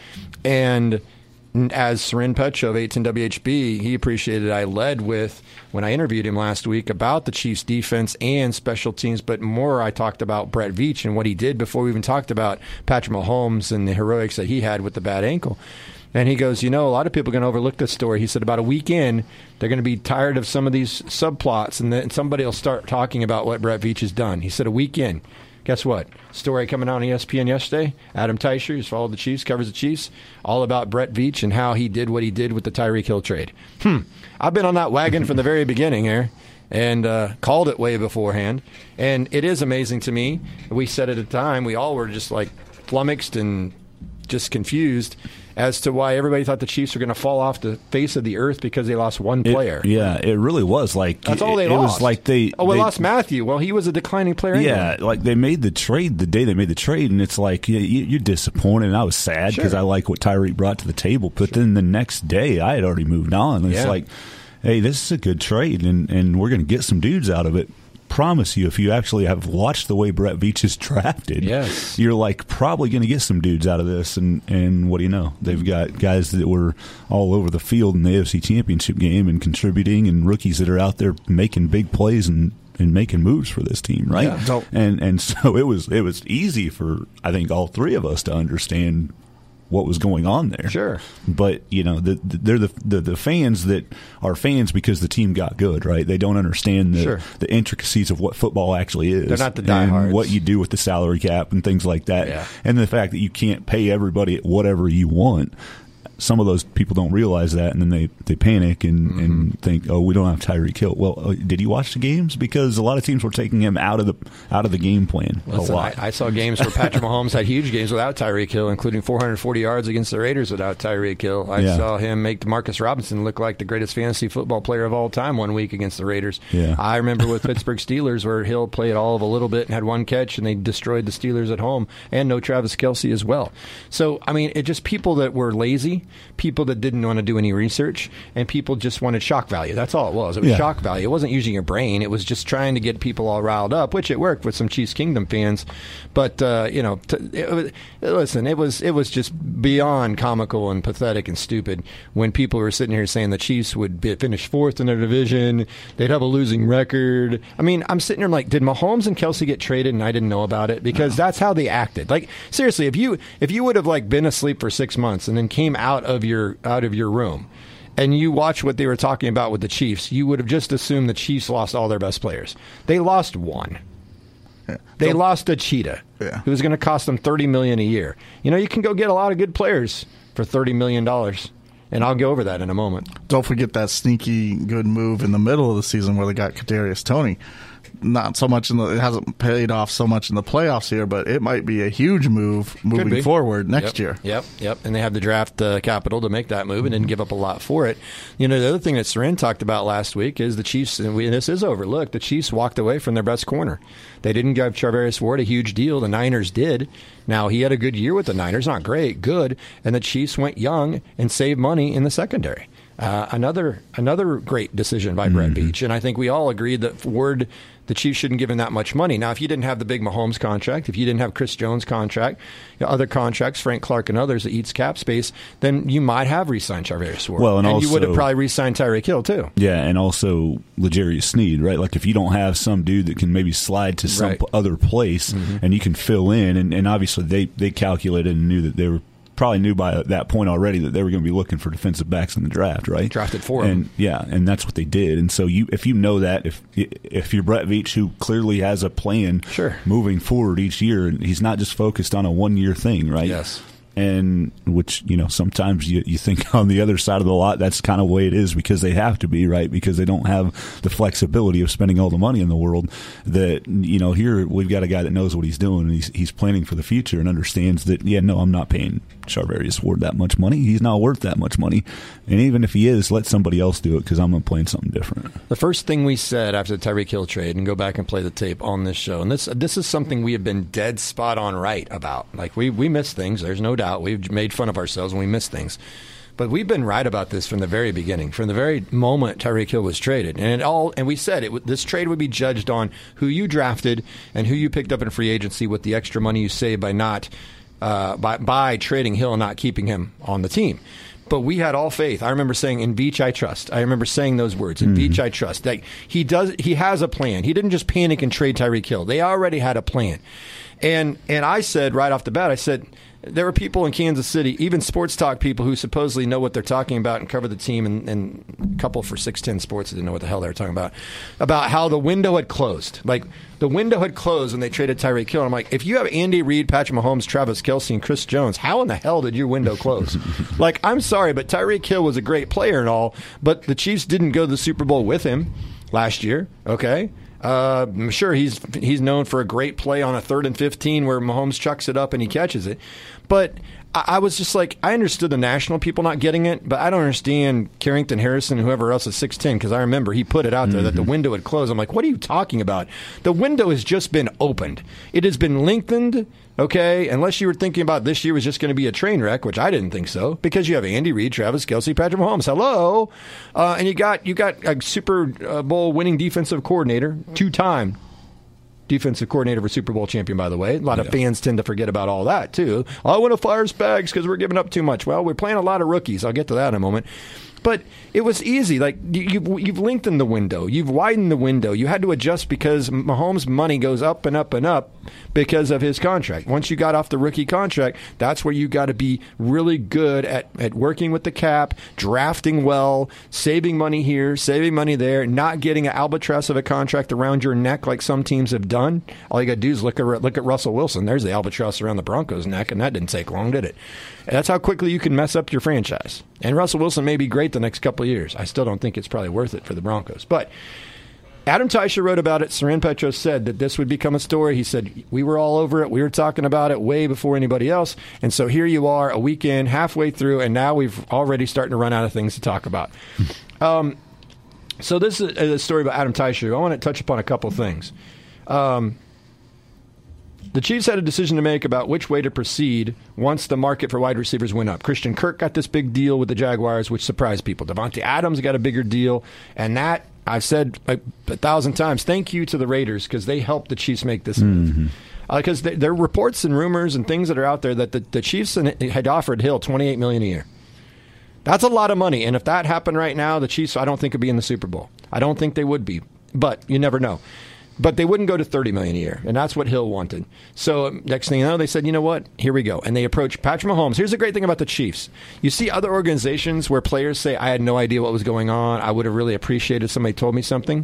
Speaker 3: And as Seren Pecho of eight ten W H B, he appreciated I led with, when I interviewed him last week, about the Chiefs' defense and special teams, but more I talked about Brett Veach and what he did before we even talked about Patrick Mahomes and the heroics that he had with the bad ankle. And he goes, you know, a lot of people are going to overlook this story. He said about a week in, they're going to be tired of some of these subplots, and then somebody will start talking about what Brett Veach has done. He said a week in. Guess what? Story coming out on E S P N yesterday. Adam Teicher, who's followed the Chiefs, covers the Chiefs, all about Brett Veach and how he did what he did with the Tyreek Hill trade. Hmm. I've been on that wagon from the very beginning here and uh, called it way beforehand. And it is amazing to me. We said at the time, we all were just like flummoxed and just confused as to why everybody thought the Chiefs were going to fall off the face of the earth because they lost one player.
Speaker 4: It, yeah, it really was like
Speaker 3: that's all they
Speaker 4: it,
Speaker 3: lost.
Speaker 4: It was like they
Speaker 3: oh, we
Speaker 4: they,
Speaker 3: lost Matthew. Well, he was a declining player. Anyway.
Speaker 4: Yeah, like they made the trade the day they made the trade, and it's like you, you're disappointed. And I was sad because sure. I like what Tyreek brought to the table. But sure. then the next day, I had already moved on. It's yeah. like, hey, this is a good trade, and and we're going to get some dudes out of it. Promise you, if you actually have watched the way Brett Veach is drafted,
Speaker 3: yes.
Speaker 4: you're like probably going to get some dudes out of this. And, and what do you know? They've got guys that were all over the field in the A F C Championship game and contributing, and rookies that are out there making big plays and, and making moves for this team, right?
Speaker 3: Yeah. So,
Speaker 4: and and so it was it was easy for I think all three of us to understand what was going on there.
Speaker 3: Sure.
Speaker 4: But, you know, the, the, they're the, the the fans that are fans because the team got good, right? They don't understand the,
Speaker 3: sure.
Speaker 4: the intricacies of what football actually is.
Speaker 3: They're not the diehards.
Speaker 4: And what you do with the salary cap and things like that.
Speaker 3: Yeah.
Speaker 4: And the fact that you can't pay everybody whatever you want. Some of those people don't realize that, and then they, they panic and, mm-hmm. and think, "Oh, we don't have Tyreek Hill." Well, uh, did you watch the games? Because a lot of teams were taking him out of the out of the game plan.
Speaker 3: Listen,
Speaker 4: a lot.
Speaker 3: I, I saw games where Patrick Mahomes had huge games without Tyreek Hill, including four hundred forty yards against the Raiders without Tyreek Hill. I yeah. saw him make Demarcus Robinson look like the greatest fantasy football player of all time one week against the Raiders.
Speaker 4: Yeah.
Speaker 3: I remember with Pittsburgh Steelers where Hill played all of a little bit and had one catch, and they destroyed the Steelers at home, and no Travis Kelce as well. So, I mean, it just people that were lazy, people that didn't want to do any research, and people just wanted shock value. That's all it was. It was
Speaker 4: yeah.
Speaker 3: shock value. It wasn't using your brain. It was just trying to get people all riled up, which it worked with some Chiefs Kingdom fans. But uh, you know, t- it was, listen, it was it was just beyond comical and pathetic and stupid when people were sitting here saying the Chiefs would be, finish fourth in their division. They'd have a losing record. I mean, I'm sitting here like, did Mahomes and Kelce get traded and I didn't know about it? Because no. that's how they acted. Like seriously, if you if you would have like been asleep for six months and then came out of your out of your room and you watch what they were talking about with the Chiefs, you would have just assumed the Chiefs lost all their best players. They lost one. Yeah. They Don't, lost a cheetah yeah. who was going to cost them thirty million dollars a year. You know, you can go get a lot of good players for thirty million dollars, and I'll go over that in a moment.
Speaker 8: Don't forget that sneaky good move in the middle of the season where they got Kadarius Toney. Not so much in the, it hasn't paid off so much in the playoffs here, but it might be a huge move moving forward next
Speaker 3: yep,
Speaker 8: year.
Speaker 3: Yep, yep. And they have the draft uh, capital to make that move and didn't give up a lot for it. You know, the other thing that Seren talked about last week is the Chiefs, and, we, and this is overlooked, the Chiefs walked away from their best corner. They didn't give Charvarius Ward a huge deal. The Niners did. Now, he had a good year with the Niners. Not great, good. And the Chiefs went young and saved money in the secondary. Uh, another another great decision by mm-hmm. Brett Veach. And I think we all agreed that Ward, the Chiefs shouldn't give him that much money. Now, if you didn't have the big Mahomes contract, if you didn't have Chris Jones' contract, you know, other contracts, Frank Clark and others that eats cap space, then you might have re-signed Charvarius Ward.
Speaker 4: Well, and,
Speaker 3: and
Speaker 4: also,
Speaker 3: you would have probably re-signed Tyreek Hill, too.
Speaker 4: Yeah, and also L'Jarius Sneed, right? Like if you don't have some dude that can maybe slide to some
Speaker 3: right.
Speaker 4: other place mm-hmm. and you can fill in, and, and obviously they, they calculated and knew that they were probably knew by that point already that they were going to be looking for defensive backs in the draft, right?
Speaker 3: Drafted for
Speaker 4: and
Speaker 3: them.
Speaker 4: Yeah, and that's what they did. And so you, if you know that, if if you're Brett Veach, who clearly has a plan
Speaker 3: sure.
Speaker 4: moving forward each year, and he's not just focused on a one year thing, right?
Speaker 3: Yes.
Speaker 4: And which, you know, sometimes you, you think on the other side of the lot, that's kind of the way it is because they have to be, right? Because they don't have the flexibility of spending all the money in the world. That, you know, here we've got a guy that knows what he's doing and he's, he's planning for the future and understands that, yeah, no, I'm not paying Charvarius Ward that much money. He's not worth that much money. And even if he is, let somebody else do it because I'm going to plan something different.
Speaker 3: The first thing we said after the Tyreek Hill trade, and go back and play the tape on this show, and this this is something we have been dead spot on right about. Like, we, we miss things, there's no doubt. We've made fun of ourselves when we miss things. But we've been right about this from the very beginning, from the very moment Tyreek Hill was traded. And it all, and we said it, this trade would be judged on who you drafted and who you picked up in free agency with the extra money you saved by not uh, by, by trading Hill and not keeping him on the team. But we had all faith. I remember saying, "In Beach I trust." I remember saying those words. In mm-hmm. Beach I trust. Like, he does. He has a plan. He didn't just panic and trade Tyreek Hill. They already had a plan. And and I said right off the bat, I said, there were people in Kansas City, even sports talk people, who supposedly know what they're talking about and cover the team, and, and a couple for six ten Sports didn't know what the hell they were talking about, about how the window had closed. Like, the window had closed when they traded Tyreek Hill. And I'm like, if you have Andy Reid, Patrick Mahomes, Travis Kelce, and Chris Jones, how in the hell did your window close? Like, I'm sorry, but Tyreek Hill was a great player and all, but the Chiefs didn't go to the Super Bowl with him last year, okay? Uh, I'm sure he's he's known for a great play on a third and fifteen where Mahomes chucks it up and he catches it. But I, I was just like, I understood the national people not getting it, but I don't understand Carrington Harrison and whoever else is six ten, because I remember he put it out there mm-hmm. that the window had closed. I'm like, what are you talking about? The window has just been opened. It has been lengthened. Okay, unless you were thinking about this year was just going to be a train wreck, which I didn't think so, because you have Andy Reid, Travis Kelce, Patrick Mahomes. Hello, uh, and you got you got a Super Bowl winning defensive coordinator, two-time defensive coordinator for Super Bowl champion, by the way. A lot yeah. of fans tend to forget about all that too. I want to fire Spags because we're giving up too much. Well, we're playing a lot of rookies. I'll get to that in a moment. But it was easy. Like, you've, you've lengthened the window. You've widened the window. You had to adjust because Mahomes' money goes up and up and up because of his contract. Once you got off the rookie contract, that's where you got to be really good at, at working with the cap, drafting well, saving money here, saving money there, not getting an albatross of a contract around your neck like some teams have done. All you got to do is look at, look at Russell Wilson. There's the albatross around the Broncos' neck, and that didn't take long, did it? And that's how quickly you can mess up your franchise. And Russell Wilson may be great the next couple of years. I still don't think it's probably worth it for the Broncos. But Adam Teicher wrote about it. Soren Petros said that this would become a story. He said, we were all over it. We were talking about it way before anybody else. And so here you are, a weekend, halfway through, and now we've already starting to run out of things to talk about. um, so this is a story about Adam Teicher. I want to touch upon a couple things. Um, The Chiefs had a decision to make about which way to proceed once the market for wide receivers went up. Christian Kirk got this big deal with the Jaguars, which surprised people. Devontae Adams got a bigger deal, and that, I've said a, a thousand times, thank you to the Raiders, because they helped the Chiefs make this move. Mm-hmm. Because uh, there are reports and rumors and things that are out there that the, the Chiefs had offered Hill twenty-eight million dollars a year. That's a lot of money, and if that happened right now, the Chiefs, I don't think, would be in the Super Bowl. I don't think they would be, but you never know. But they wouldn't go to thirty million dollars a year, and that's what Hill wanted. So next thing you know, they said, you know what, here we go. And they approached Patrick Mahomes. Here's the great thing about the Chiefs. You see other organizations where players say, I had no idea what was going on. I would have really appreciated if somebody told me something.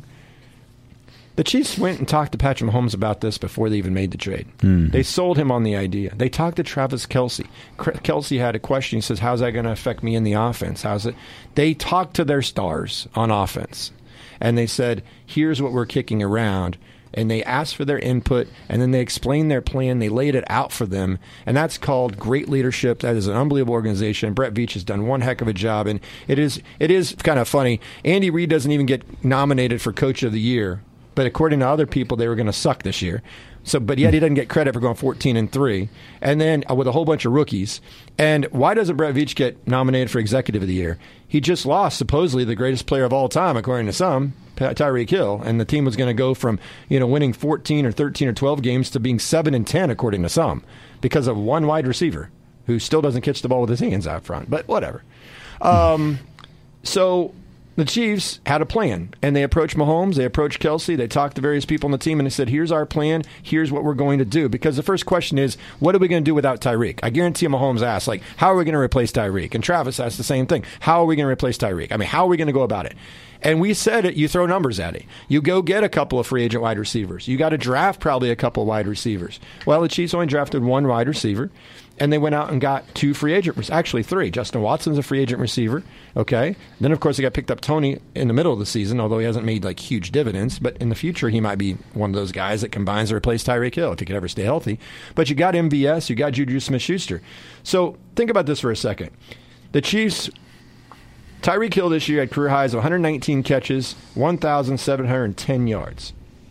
Speaker 3: The Chiefs went and talked to Patrick Mahomes about this before they even made the trade. Mm-hmm. They sold him on the idea. They talked to Travis Kelce. Kelce had a question. He says, how's that going to affect me in the offense? How's it? They talked to their stars on offense. And they said, here's what we're kicking around. And they asked for their input, and then they explained their plan. They laid it out for them, and that's called great leadership. That is an unbelievable organization. Brett Veach has done one heck of a job, and it is it is kind of funny. Andy Reid doesn't even get nominated for Coach of the Year, but according to other people, they were going to suck this year. So, but yet he doesn't get credit for going fourteen and three, and then uh, with a whole bunch of rookies. And why doesn't Brett Veach get nominated for Executive of the Year? He just lost supposedly the greatest player of all time, according to some, Tyreek Hill, and the team was going to go from you know winning fourteen or thirteen or twelve games to being seven and ten, according to some, because of one wide receiver who still doesn't catch the ball with his hands out front. But whatever. Um, so. The Chiefs had a plan, and they approached Mahomes, they approached Kelce, they talked to various people on the team, and they said, here's our plan, here's what we're going to do. Because the first question is, what are we going to do without Tyreek? I guarantee Mahomes asked, like, how are we going to replace Tyreek? And Travis asked the same thing. How are we going to replace Tyreek? I mean, how are we going to go about it? And we said it, you throw numbers at it. You go get a couple of free agent wide receivers. You got to draft probably a couple of wide receivers. Well, the Chiefs only drafted one wide receiver. and they went out and got two free agent, actually three. Justin Watson's a free agent receiver, okay? Then, of course, they got picked up Tony in the middle of the season, although he hasn't made, like, huge dividends. But in the future, he might be one of those guys that combines to replace Tyreek Hill if he could ever stay healthy. But you got M V S, you got Juju Smith-Schuster. So think about this for a second. The Chiefs, Tyreek Hill this year had career highs of one hundred nineteen catches, one thousand seven hundred ten yards.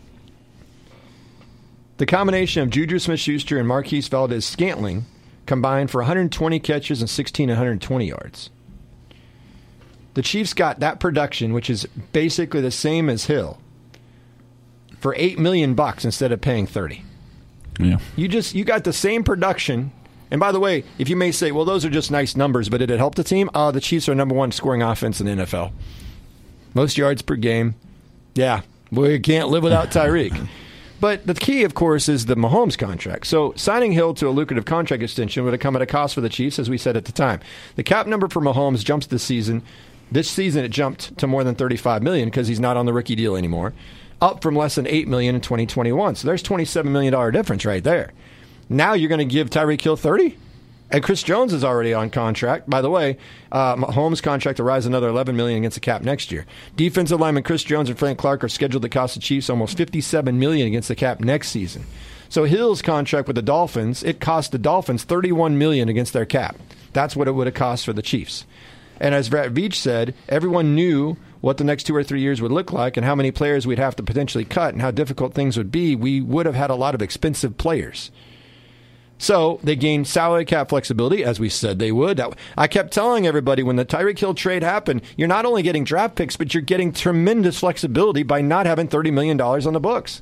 Speaker 3: The combination of Juju Smith-Schuster and Marquise Valdes-Scantling combined for one hundred twenty catches and sixteen one hundred twenty yards. The Chiefs got that production, which is basically the same as Hill, for eight million bucks instead of paying thirty.
Speaker 4: Yeah.
Speaker 3: You just you got the same production. And by the way, if you may say, well, those are just nice numbers, but did it help the team? Uh, the Chiefs are number one scoring offense in the N F L. Most yards per game. Yeah, we can't live without Tyreek. But the key, of course, is the Mahomes contract. So signing Hill to a lucrative contract extension would have come at a cost for the Chiefs, as we said at the time. The cap number for Mahomes jumps this season. This season it jumped to more than thirty-five million dollars because he's not on the rookie deal anymore, up from less than eight million dollars in twenty twenty-one. So there's twenty-seven million dollars difference right there. Now you're going to give Tyreek Hill thirty? And Chris Jones is already on contract. By the way, uh, Mahomes' contract will rise another eleven million dollars against the cap next year. Defensive linemen Chris Jones and Frank Clark are scheduled to cost the Chiefs almost fifty-seven million dollars against the cap next season. So Hill's contract with the Dolphins, it cost the Dolphins thirty-one million dollars against their cap. That's what it would have cost for the Chiefs. And as Brad Veach said, everyone knew what the next two or three years would look like and how many players we'd have to potentially cut and how difficult things would be. We would have had a lot of expensive players. So they gained salary cap flexibility, as we said they would. I kept telling everybody when the Tyreek Hill trade happened, you're not only getting draft picks, but you're getting tremendous flexibility by not having thirty million dollars on the books.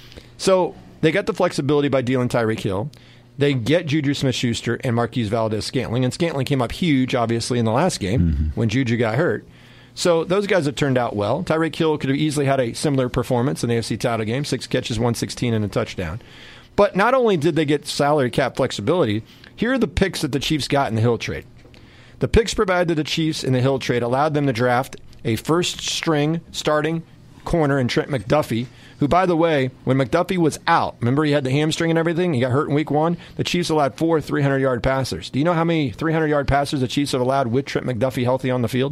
Speaker 3: So they got the flexibility by dealing Tyreek Hill. They get Juju Smith-Schuster and Marquise Valdes-Scantling. And Scantling came up huge, obviously, in the last game mm-hmm. when Juju got hurt. So those guys have turned out well. Tyreek Hill could have easily had a similar performance in the A F C title game, six catches, one sixteen, and a touchdown. But not only did they get salary cap flexibility, here are the picks that the Chiefs got in the Hill trade. The picks provided to the Chiefs in the Hill trade allowed them to draft a first-string starting corner in Trent McDuffie, who, by the way, when McDuffie was out, remember he had the hamstring and everything? He got hurt in week one. The Chiefs allowed four three hundred-yard passers. Do you know how many three hundred-yard passers the Chiefs have allowed with Trent McDuffie healthy on the field?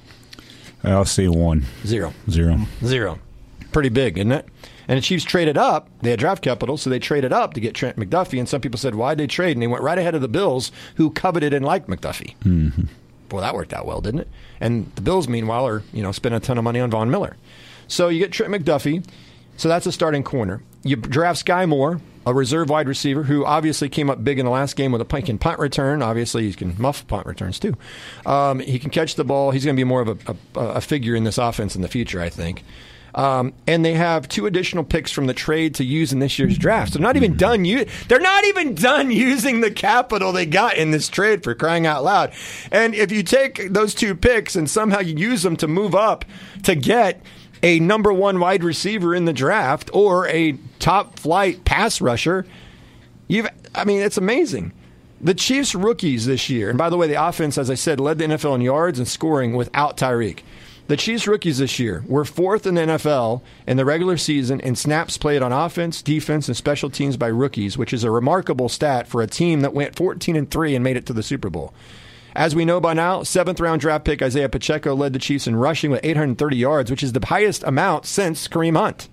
Speaker 4: I'll say one.
Speaker 3: Zero.
Speaker 4: Zero.
Speaker 3: Zero. Pretty big, isn't it? And the Chiefs traded up. They had draft capital, so they traded up to get Trent McDuffie. And some people said, why'd they trade? And they went right ahead of the Bills, who coveted and liked McDuffie.
Speaker 4: Mm-hmm.
Speaker 3: Boy, that worked out well, didn't it? And the Bills, meanwhile, are you know spending a ton of money on Von Miller. So you get Trent McDuffie. So that's a starting corner. You draft Sky Moore, a reserve wide receiver who obviously came up big in the last game with a punt, punt return. Obviously, he can muff punt returns too. Um, he can catch the ball. He's going to be more of a, a, a figure in this offense in the future, I think. Um, and they have two additional picks from the trade to use in this year's draft. So they're not even done. U- they're not even done using the capital they got in this trade, for crying out loud. And if you take those two picks and somehow you use them to move up to get a number one wide receiver in the draft or a top flight pass rusher, you've, I mean, it's amazing. The Chiefs rookies this year, and by the way, the offense, as I said, led the N F L in yards and scoring without Tyreek. The Chiefs rookies this year were fourth in the N F L in the regular season in snaps played on offense, defense, and special teams by rookies, which is a remarkable stat for a team that went fourteen and three and made it to the Super Bowl. As we know by now, seventh-round draft pick Isaiah Pacheco led the Chiefs in rushing with eight hundred thirty yards, which is the highest amount since Kareem Hunt.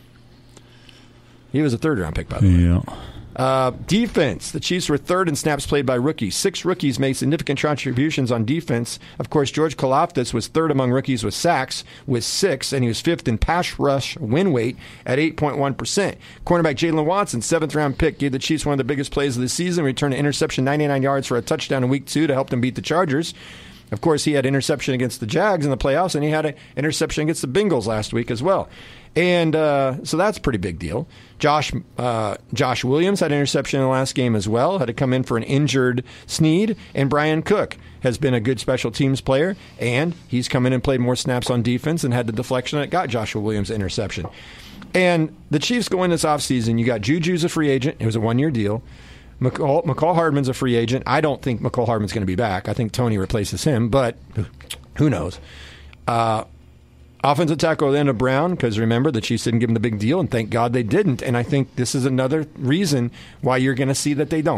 Speaker 3: He was a third-round pick, by the
Speaker 4: yeah.
Speaker 3: way. Uh, defense. The Chiefs were third in snaps played by rookies. Six rookies made significant contributions on defense. Of course, George Karlaftis was third among rookies with sacks with six, and he was fifth in pass rush win weight at eight point one percent. Cornerback Jalen Watson, seventh-round pick, gave the Chiefs one of the biggest plays of the season, returned an interception ninety-nine yards for a touchdown in week two to help them beat the Chargers. Of course, he had interception against the Jags in the playoffs, and he had an interception against the Bengals last week as well. And uh, so that's a pretty big deal. Josh uh, Josh Williams had an interception in the last game as well, had to come in for an injured Snead. And Brian Cook has been a good special teams player, and he's come in and played more snaps on defense and had the deflection that got Joshua Williams an interception. And the Chiefs go in this offseason, you got Juju's a free agent. It was a one-year deal. McCall, McCall Hardman's a free agent. I don't think McCall Hardman's going to be back. I think Tony replaces him, but who knows? Uh, offensive tackle Orlando Brown, because remember, the Chiefs didn't give him the big deal, and thank God they didn't. And I think this is another reason why you're going to see that they don't.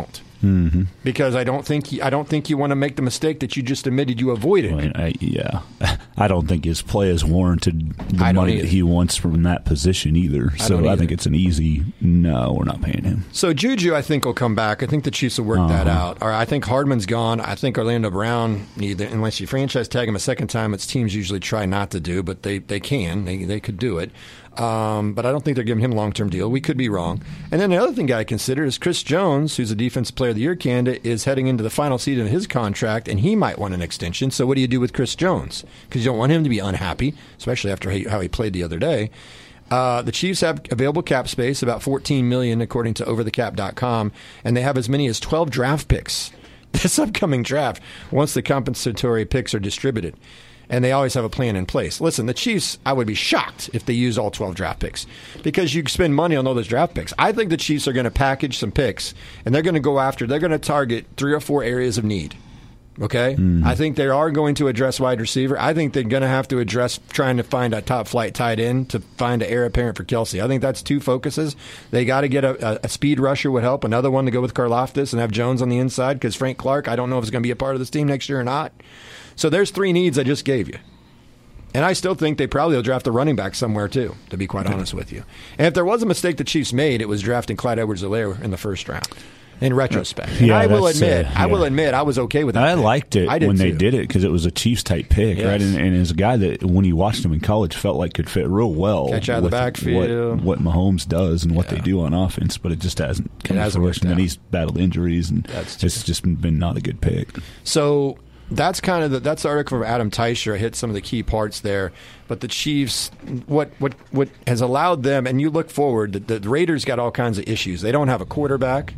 Speaker 3: Mm-hmm. Because I don't think I don't think you want to make the mistake that you just admitted you avoided.
Speaker 4: I mean, I, yeah, I don't think his play has warranted the money either. that he wants from that position either.
Speaker 3: I
Speaker 4: so
Speaker 3: I
Speaker 4: think it's an easy no. We're not paying him.
Speaker 3: So Juju, I think, will come back. I think the Chiefs will work uh-huh. that out. Or I think Hardman's gone. I think Orlando Brown, either unless you franchise tag him a second time, it's teams usually try not to do, but they they can. They they could do it. Um, but I don't think they're giving him a long-term deal. We could be wrong. And then the other thing I consider is Chris Jones, who's a Defensive Player of the Year candidate, is heading into the final season of his contract, and he might want an extension. So what do you do with Chris Jones? Because you don't want him to be unhappy, especially after how he played the other day. Uh, the Chiefs have available cap space, about fourteen million dollars according to over the cap dot com, and they have as many as twelve draft picks this upcoming draft once the compensatory picks are distributed. And they always have a plan in place. Listen, the Chiefs, I would be shocked if they use all twelve draft picks because you spend money on all those draft picks. I think the Chiefs are going to package some picks, and they're going to go after, they're going to target three or four areas of need. Okay? Mm. I think they are going to address wide receiver. I think they're going to have to address trying to find a top flight tight end to find an heir apparent for Kelsey. I think that's two focuses. They got to get a, a speed rusher would help. Another one to go with Karlaftis and have Jones on the inside because Frank Clark, I don't know if he's going to be a part of this team next year or not. So there's three needs I just gave you. And I still think they probably will draft a running back somewhere, too, to be quite honest with you. And if there was a mistake the Chiefs made, it was drafting Clyde Edwards-Helaire in the first round, in retrospect. And
Speaker 4: yeah,
Speaker 3: I will admit,
Speaker 4: uh, yeah.
Speaker 3: I will admit, I was okay with that.
Speaker 4: I pick. liked it
Speaker 3: I did
Speaker 4: when
Speaker 3: too.
Speaker 4: they did it because it was a Chiefs-type pick,
Speaker 3: yes.
Speaker 4: right? And, and as a guy that, when you watched him in college, felt like could fit real well.
Speaker 3: Catch out of the backfield.
Speaker 4: What, what Mahomes does and what
Speaker 3: yeah.
Speaker 4: they do on offense, but it just hasn't come to fruition. And he's battled injuries, and it's just been not a good pick.
Speaker 3: So that's kind of the, that's the article from Adam Teicher. I hit some of the key parts there. But the Chiefs, what what what has allowed them, and you look forward, the, the Raiders got all kinds of issues. They don't have a quarterback.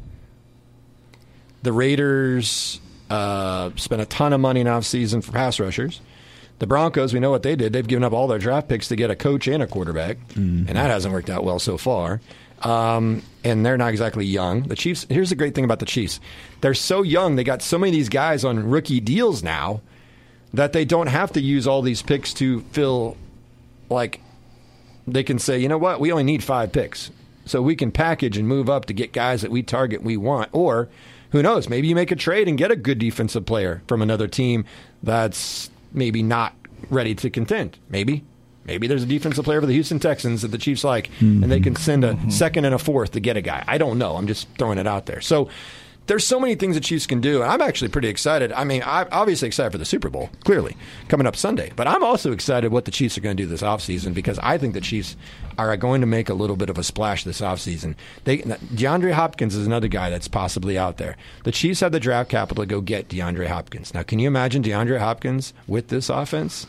Speaker 3: The Raiders uh, spent a ton of money in offseason for pass rushers. The Broncos, we know what they did. They've given up all their draft picks to get a coach and a quarterback, mm-hmm. and that hasn't worked out well so far. Um, and they're not exactly young. The Chiefs, here's the great thing about the Chiefs. They're so young. They got so many of these guys on rookie deals now that they don't have to use all these picks to fill, like, they can say, you know what, we only need five picks. So we can package and move up to get guys that we target we want. Or, who knows, maybe you make a trade and get a good defensive player from another team that's maybe not ready to contend. Maybe. Maybe there's a defensive player for the Houston Texans that the Chiefs like, mm-hmm. and they can send a mm-hmm. second and a fourth to get a guy. I don't know. I'm just throwing it out there. So there's so many things the Chiefs can do, and I'm actually pretty excited. I mean, I'm obviously excited for the Super Bowl, clearly, coming up Sunday. But I'm also excited what the Chiefs are going to do this offseason because I think the Chiefs are going to make a little bit of a splash this offseason. They, DeAndre Hopkins is another guy that's possibly out there. The Chiefs have the draft capital to go get DeAndre Hopkins. Now, can you imagine DeAndre Hopkins with this offense?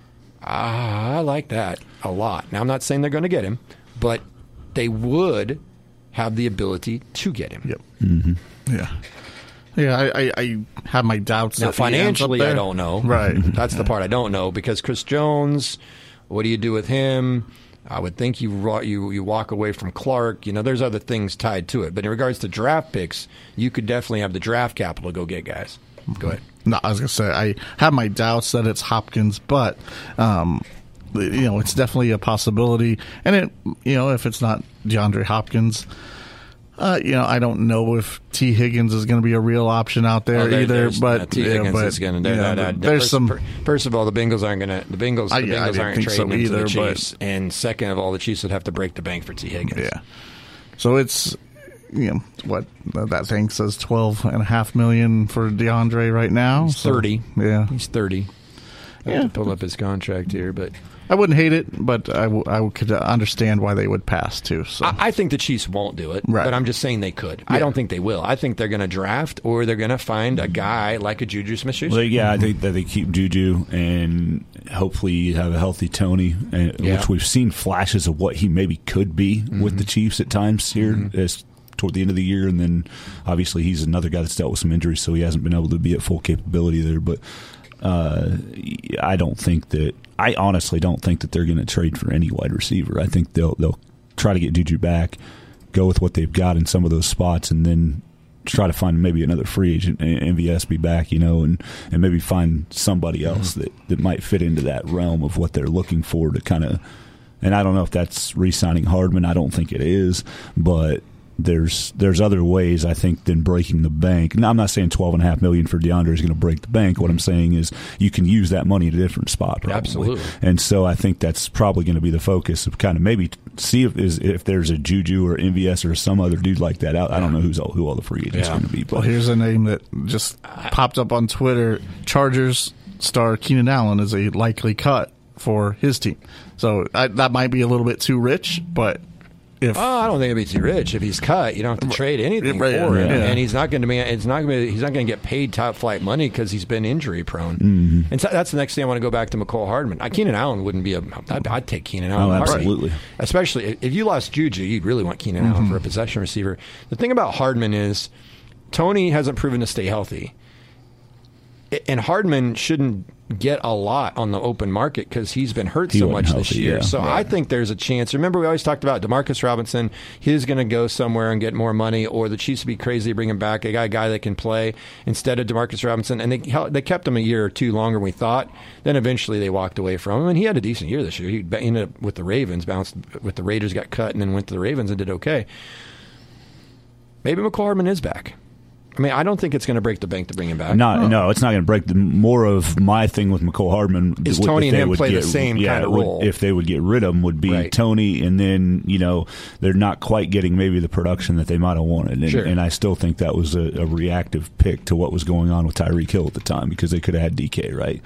Speaker 3: Ah, I like that a lot. Now, I'm not saying they're going to get him, but they would have the ability to get him.
Speaker 8: Yep. Mm-hmm. Yeah. Yeah, I, I, I have my doubts.
Speaker 3: Now, financially, I don't know.
Speaker 8: Right.
Speaker 3: That's the part I don't know because Chris Jones, what do you do with him? I would think you you you walk away from Clark. You know, there's other things tied to it. But in regards to draft picks, you could definitely have the draft capital to go get guys. Go ahead.
Speaker 8: No, I was going to say, I have my doubts that it's Hopkins, but, um, you know, it's definitely a possibility. And, it, you know, if it's not DeAndre Hopkins, uh, you know, I don't know if T. Higgins is going to be a real option out there, oh, there either. But
Speaker 3: uh, T. Higgins yeah, but, is going to do
Speaker 8: yeah,
Speaker 3: that.
Speaker 8: There's
Speaker 3: first,
Speaker 8: some.
Speaker 3: First of all, the Bengals aren't going to. The Bengals, the
Speaker 8: I,
Speaker 3: Bengals
Speaker 8: I
Speaker 3: aren't trading
Speaker 8: so
Speaker 3: into
Speaker 8: either,
Speaker 3: the Chiefs.
Speaker 8: But,
Speaker 3: and second of all, the Chiefs would have to break the bank for T. Higgins.
Speaker 8: Yeah. So it's. You know, what that thing says twelve and a half million for DeAndre right now.
Speaker 3: He's thirty.
Speaker 8: So, yeah.
Speaker 3: He's thirty. I have
Speaker 8: yeah.
Speaker 3: to pull up his contract here, but
Speaker 8: I wouldn't hate it, but I, w- I could understand why they would pass too. So
Speaker 3: I, I think the Chiefs won't do it,
Speaker 8: right.
Speaker 3: but I'm just saying they could.
Speaker 8: Yeah.
Speaker 3: I don't think they will. I think they're going to draft or they're going to find a guy like a Juju Smith-Schuster.
Speaker 4: Well, yeah, I think that they keep Juju and hopefully have a healthy Tony, and,
Speaker 3: yeah.
Speaker 4: which we've seen flashes of what he maybe could be mm-hmm. with the Chiefs at times here. Mm-hmm. As toward the end of the year, and then obviously he's another guy that's dealt with some injuries, so he hasn't been able to be at full capability there. But uh, I don't think that I honestly don't think that they're going to trade for any wide receiver. I think they'll they'll try to get Juju back, go with what they've got in some of those spots, and then try to find maybe another free agent, M V S be back, you know, and, and maybe find somebody else mm-hmm. that, that might fit into that realm of what they're looking for to kind of. And I don't know if that's re-signing Hardman. I don't think it is, but there's there's other ways, I think, than breaking the bank. Now, I'm not saying twelve and a half million for DeAndre is going to break the bank. What I'm saying is you can use that money at a different spot, probably.
Speaker 3: Absolutely.
Speaker 4: And so I think that's probably going to be the focus of kind of maybe see if is if there's a Juju or M V S or some other dude like that out. I don't know who's all, who all the free agents
Speaker 8: yeah.
Speaker 4: are going to be. But.
Speaker 8: Well, here's a name that just popped up on Twitter. Chargers star Keenan Allen is a likely cut for his team. So I, that might be a little bit too rich, but if
Speaker 3: oh, I don't think it'd be too rich. If he's cut, you don't have to trade anything
Speaker 8: right,
Speaker 3: for him,
Speaker 8: yeah.
Speaker 3: and he's not going to be. It's not going to. He's not going to get paid top flight money because he's been injury prone.
Speaker 4: Mm-hmm.
Speaker 3: And so that's the next thing I want to go back to McCole Hardman. I, Keenan Allen wouldn't be a. I'd, I'd take Keenan Allen.
Speaker 4: Oh,
Speaker 3: Hardman.
Speaker 4: absolutely.
Speaker 3: Especially if you lost Juju, you'd really want Keenan mm-hmm. Allen for a possession receiver. The thing about Hardman is Tony hasn't proven to stay healthy, and Hardman shouldn't get a lot on the open market because he's been hurt
Speaker 4: he
Speaker 3: so much
Speaker 4: healthy,
Speaker 3: this year.
Speaker 4: Yeah.
Speaker 3: So
Speaker 4: right.
Speaker 3: I think there's a chance. Remember, we always talked about DeMarcus Robinson. He's going to go somewhere and get more money, or the Chiefs would be crazy to bring him back, a guy, guy that can play instead of DeMarcus Robinson. And they they kept him a year or two longer than we thought. Then eventually they walked away from him, and he had a decent year this year. He ended up with the Ravens, bounced with the Raiders, got cut, and then went to the Ravens and did okay. Maybe McCole Hardman is back. I mean, I don't think it's going to break the bank to bring him back.
Speaker 4: No,
Speaker 3: oh.
Speaker 4: no, it's not going to break. The more of my thing with McCole Hardman
Speaker 3: is
Speaker 4: would,
Speaker 3: Tony and him play
Speaker 4: get,
Speaker 3: the same
Speaker 4: yeah,
Speaker 3: kind of
Speaker 4: would,
Speaker 3: role.
Speaker 4: If they would get rid of him, would be
Speaker 3: right.
Speaker 4: Tony, and then you know they're not quite getting maybe the production that they might have wanted. And,
Speaker 3: sure.
Speaker 4: and I still think that was a, a reactive pick to what was going on with Tyreek Hill at the time because they could have had D K, right?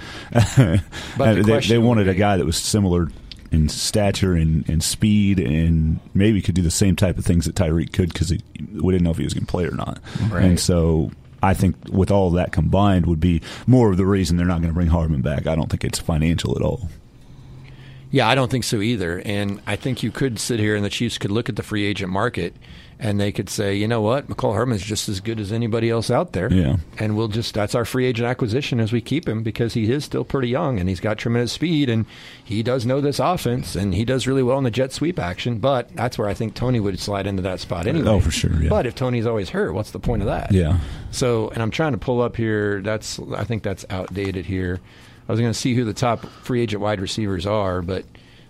Speaker 3: But the
Speaker 4: they, they wanted
Speaker 3: be,
Speaker 4: a guy that was similar in stature and, and speed, and maybe could do the same type of things that Tyreek could because we didn't know if he was going to play or not.
Speaker 3: Right.
Speaker 4: And so I think with all of that combined would be more of the reason they're not going to bring Hardman back. I don't think it's financial at all.
Speaker 3: Yeah, I don't think so either. And I think you could sit here and the Chiefs could look at the free agent market and they could say, you know what, McCole Hardman is just as good as anybody else out there.
Speaker 4: Yeah.
Speaker 3: And we'll just, that's our free agent acquisition as we keep him because he is still pretty young and he's got tremendous speed and he does know this offense and he does really well in the jet sweep action. But that's where I think Tony would slide into that spot anyway.
Speaker 4: Oh, for sure. Yeah.
Speaker 3: But if Tony's always hurt, what's the point of that?
Speaker 4: Yeah.
Speaker 3: So, and I'm trying to pull up here. That's, I think that's outdated here. I was going to see who the top free agent wide receivers are, but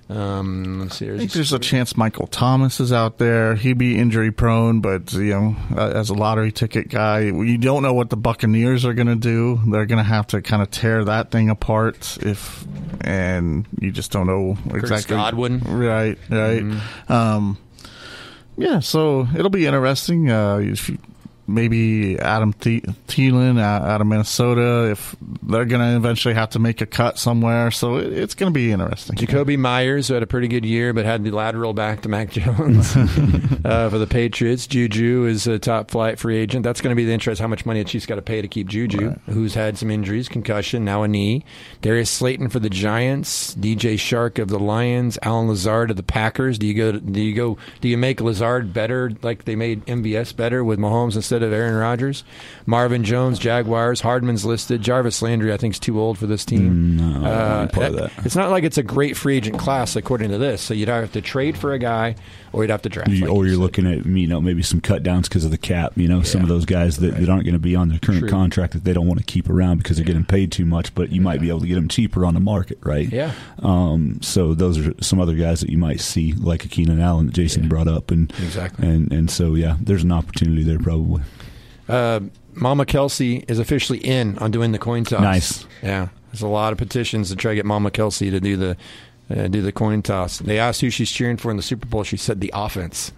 Speaker 3: um, let's see.
Speaker 8: I think there's a chance Michael Thomas is out there. He'd be injury prone, but you know, as a lottery ticket guy, you don't know what the Buccaneers are going to do. They're going to have to kind of tear that thing apart if, and you just don't know exactly.
Speaker 3: Chris Godwin,
Speaker 8: right? Right. Mm-hmm. Um, yeah, so it'll be interesting. Uh, if you, maybe Adam Th- Thielen out of Minnesota, if they're going to eventually have to make a cut somewhere. So it, it's going to be interesting.
Speaker 3: Jacoby Myers, who had a pretty good year, but had the lateral back to Mac Jones uh, for the Patriots. Juju is a top flight free agent. That's going to be the interest, how much money the Chiefs got to pay to keep Juju, right. who's had some injuries, concussion, now a knee. Darius Slayton for the Giants, D J Shark of the Lions, Alan Lazard of the Packers. Do you go? Do you go? Do you make Lazard better like they made M V S better with Mahomes instead of Aaron Rodgers? Marvin Jones, Jaguars. Hardman's listed. Jarvis Landry, I think, is too old for this team.
Speaker 4: No, uh, part of that.
Speaker 3: It's not like it's a great free agent class according to this. So you'd have to trade for a guy, or you'd have to draft.
Speaker 4: You,
Speaker 3: like
Speaker 4: or
Speaker 3: you
Speaker 4: you're
Speaker 3: said.
Speaker 4: looking at you know maybe some cut downs because of the cap. You know, yeah. some of those guys that, right. that aren't going to be on their current
Speaker 3: True.
Speaker 4: contract that they don't want to keep around because they're
Speaker 3: yeah.
Speaker 4: getting paid too much. But you might yeah. be able to get them cheaper on the market, right?
Speaker 3: Yeah.
Speaker 4: Um, so those are some other guys that you might see, like a Keenan Allen that Jason
Speaker 3: yeah.
Speaker 4: brought up, and
Speaker 3: exactly.
Speaker 4: And and so yeah, there's an opportunity there probably.
Speaker 3: Uh, Mama Kelsey is officially in on doing the coin toss.
Speaker 4: Nice.
Speaker 3: Yeah, there's a lot of petitions to try to get Mama Kelsey to do the uh, do the coin toss. They asked who she's cheering for in the Super Bowl. She said the offense.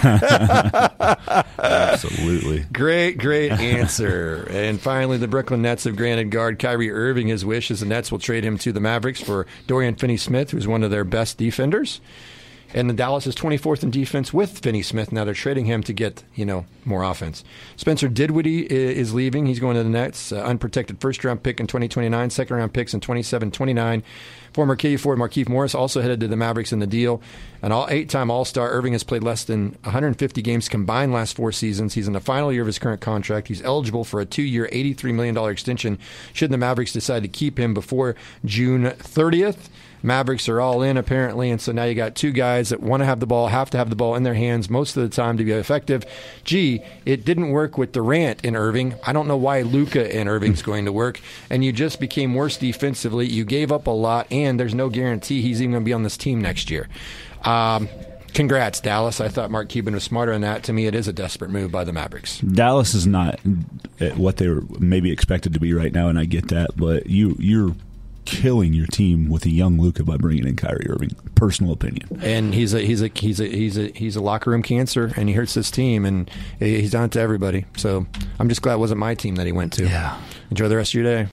Speaker 4: Yeah. Absolutely.
Speaker 3: Great, great answer. And finally, the Brooklyn Nets have granted guard Kyrie Irving his wish as the Nets will trade him to the Mavericks for Dorian Finney-Smith, who's one of their best defenders. And the Dallas is twenty-fourth in defense with Finney-Smith. Now they're trading him to get, you know, more offense. Spencer Dinwiddie is leaving. He's going to the Nets. Uh, unprotected first-round pick in twenty twenty-nine, second-round picks in twenty-seven twenty-nine. Former K U forward Markieff Morris also headed to the Mavericks in the deal. An all eight-time All-Star, Irving has played less than one hundred fifty games combined last four seasons. He's in the final year of his current contract. He's eligible for a two-year, eighty-three million dollars extension should the Mavericks decide to keep him before June thirtieth. Mavericks are all in, apparently, and so now you got two guys that want to have the ball, have to have the ball in their hands most of the time to be effective. Gee, it didn't work with Durant and Irving. I don't know why Luka and Irving's going to work, and you just became worse defensively. You gave up a lot, and there's no guarantee he's even going to be on this team next year. Um, Congrats, Dallas. I thought Mark Cuban was smarter than that. To me, it is a desperate move by the Mavericks.
Speaker 4: Dallas is not what they were maybe expected to be right now, and I get that. But you, you're killing your team with a young Luka by bringing in Kyrie Irving. Personal opinion.
Speaker 3: And he's a he's a he's a he's a he's a locker room cancer, and he hurts this team, and he's done it to everybody. So I'm just glad it wasn't my team that he went to.
Speaker 4: Yeah.
Speaker 3: Enjoy the rest of your day.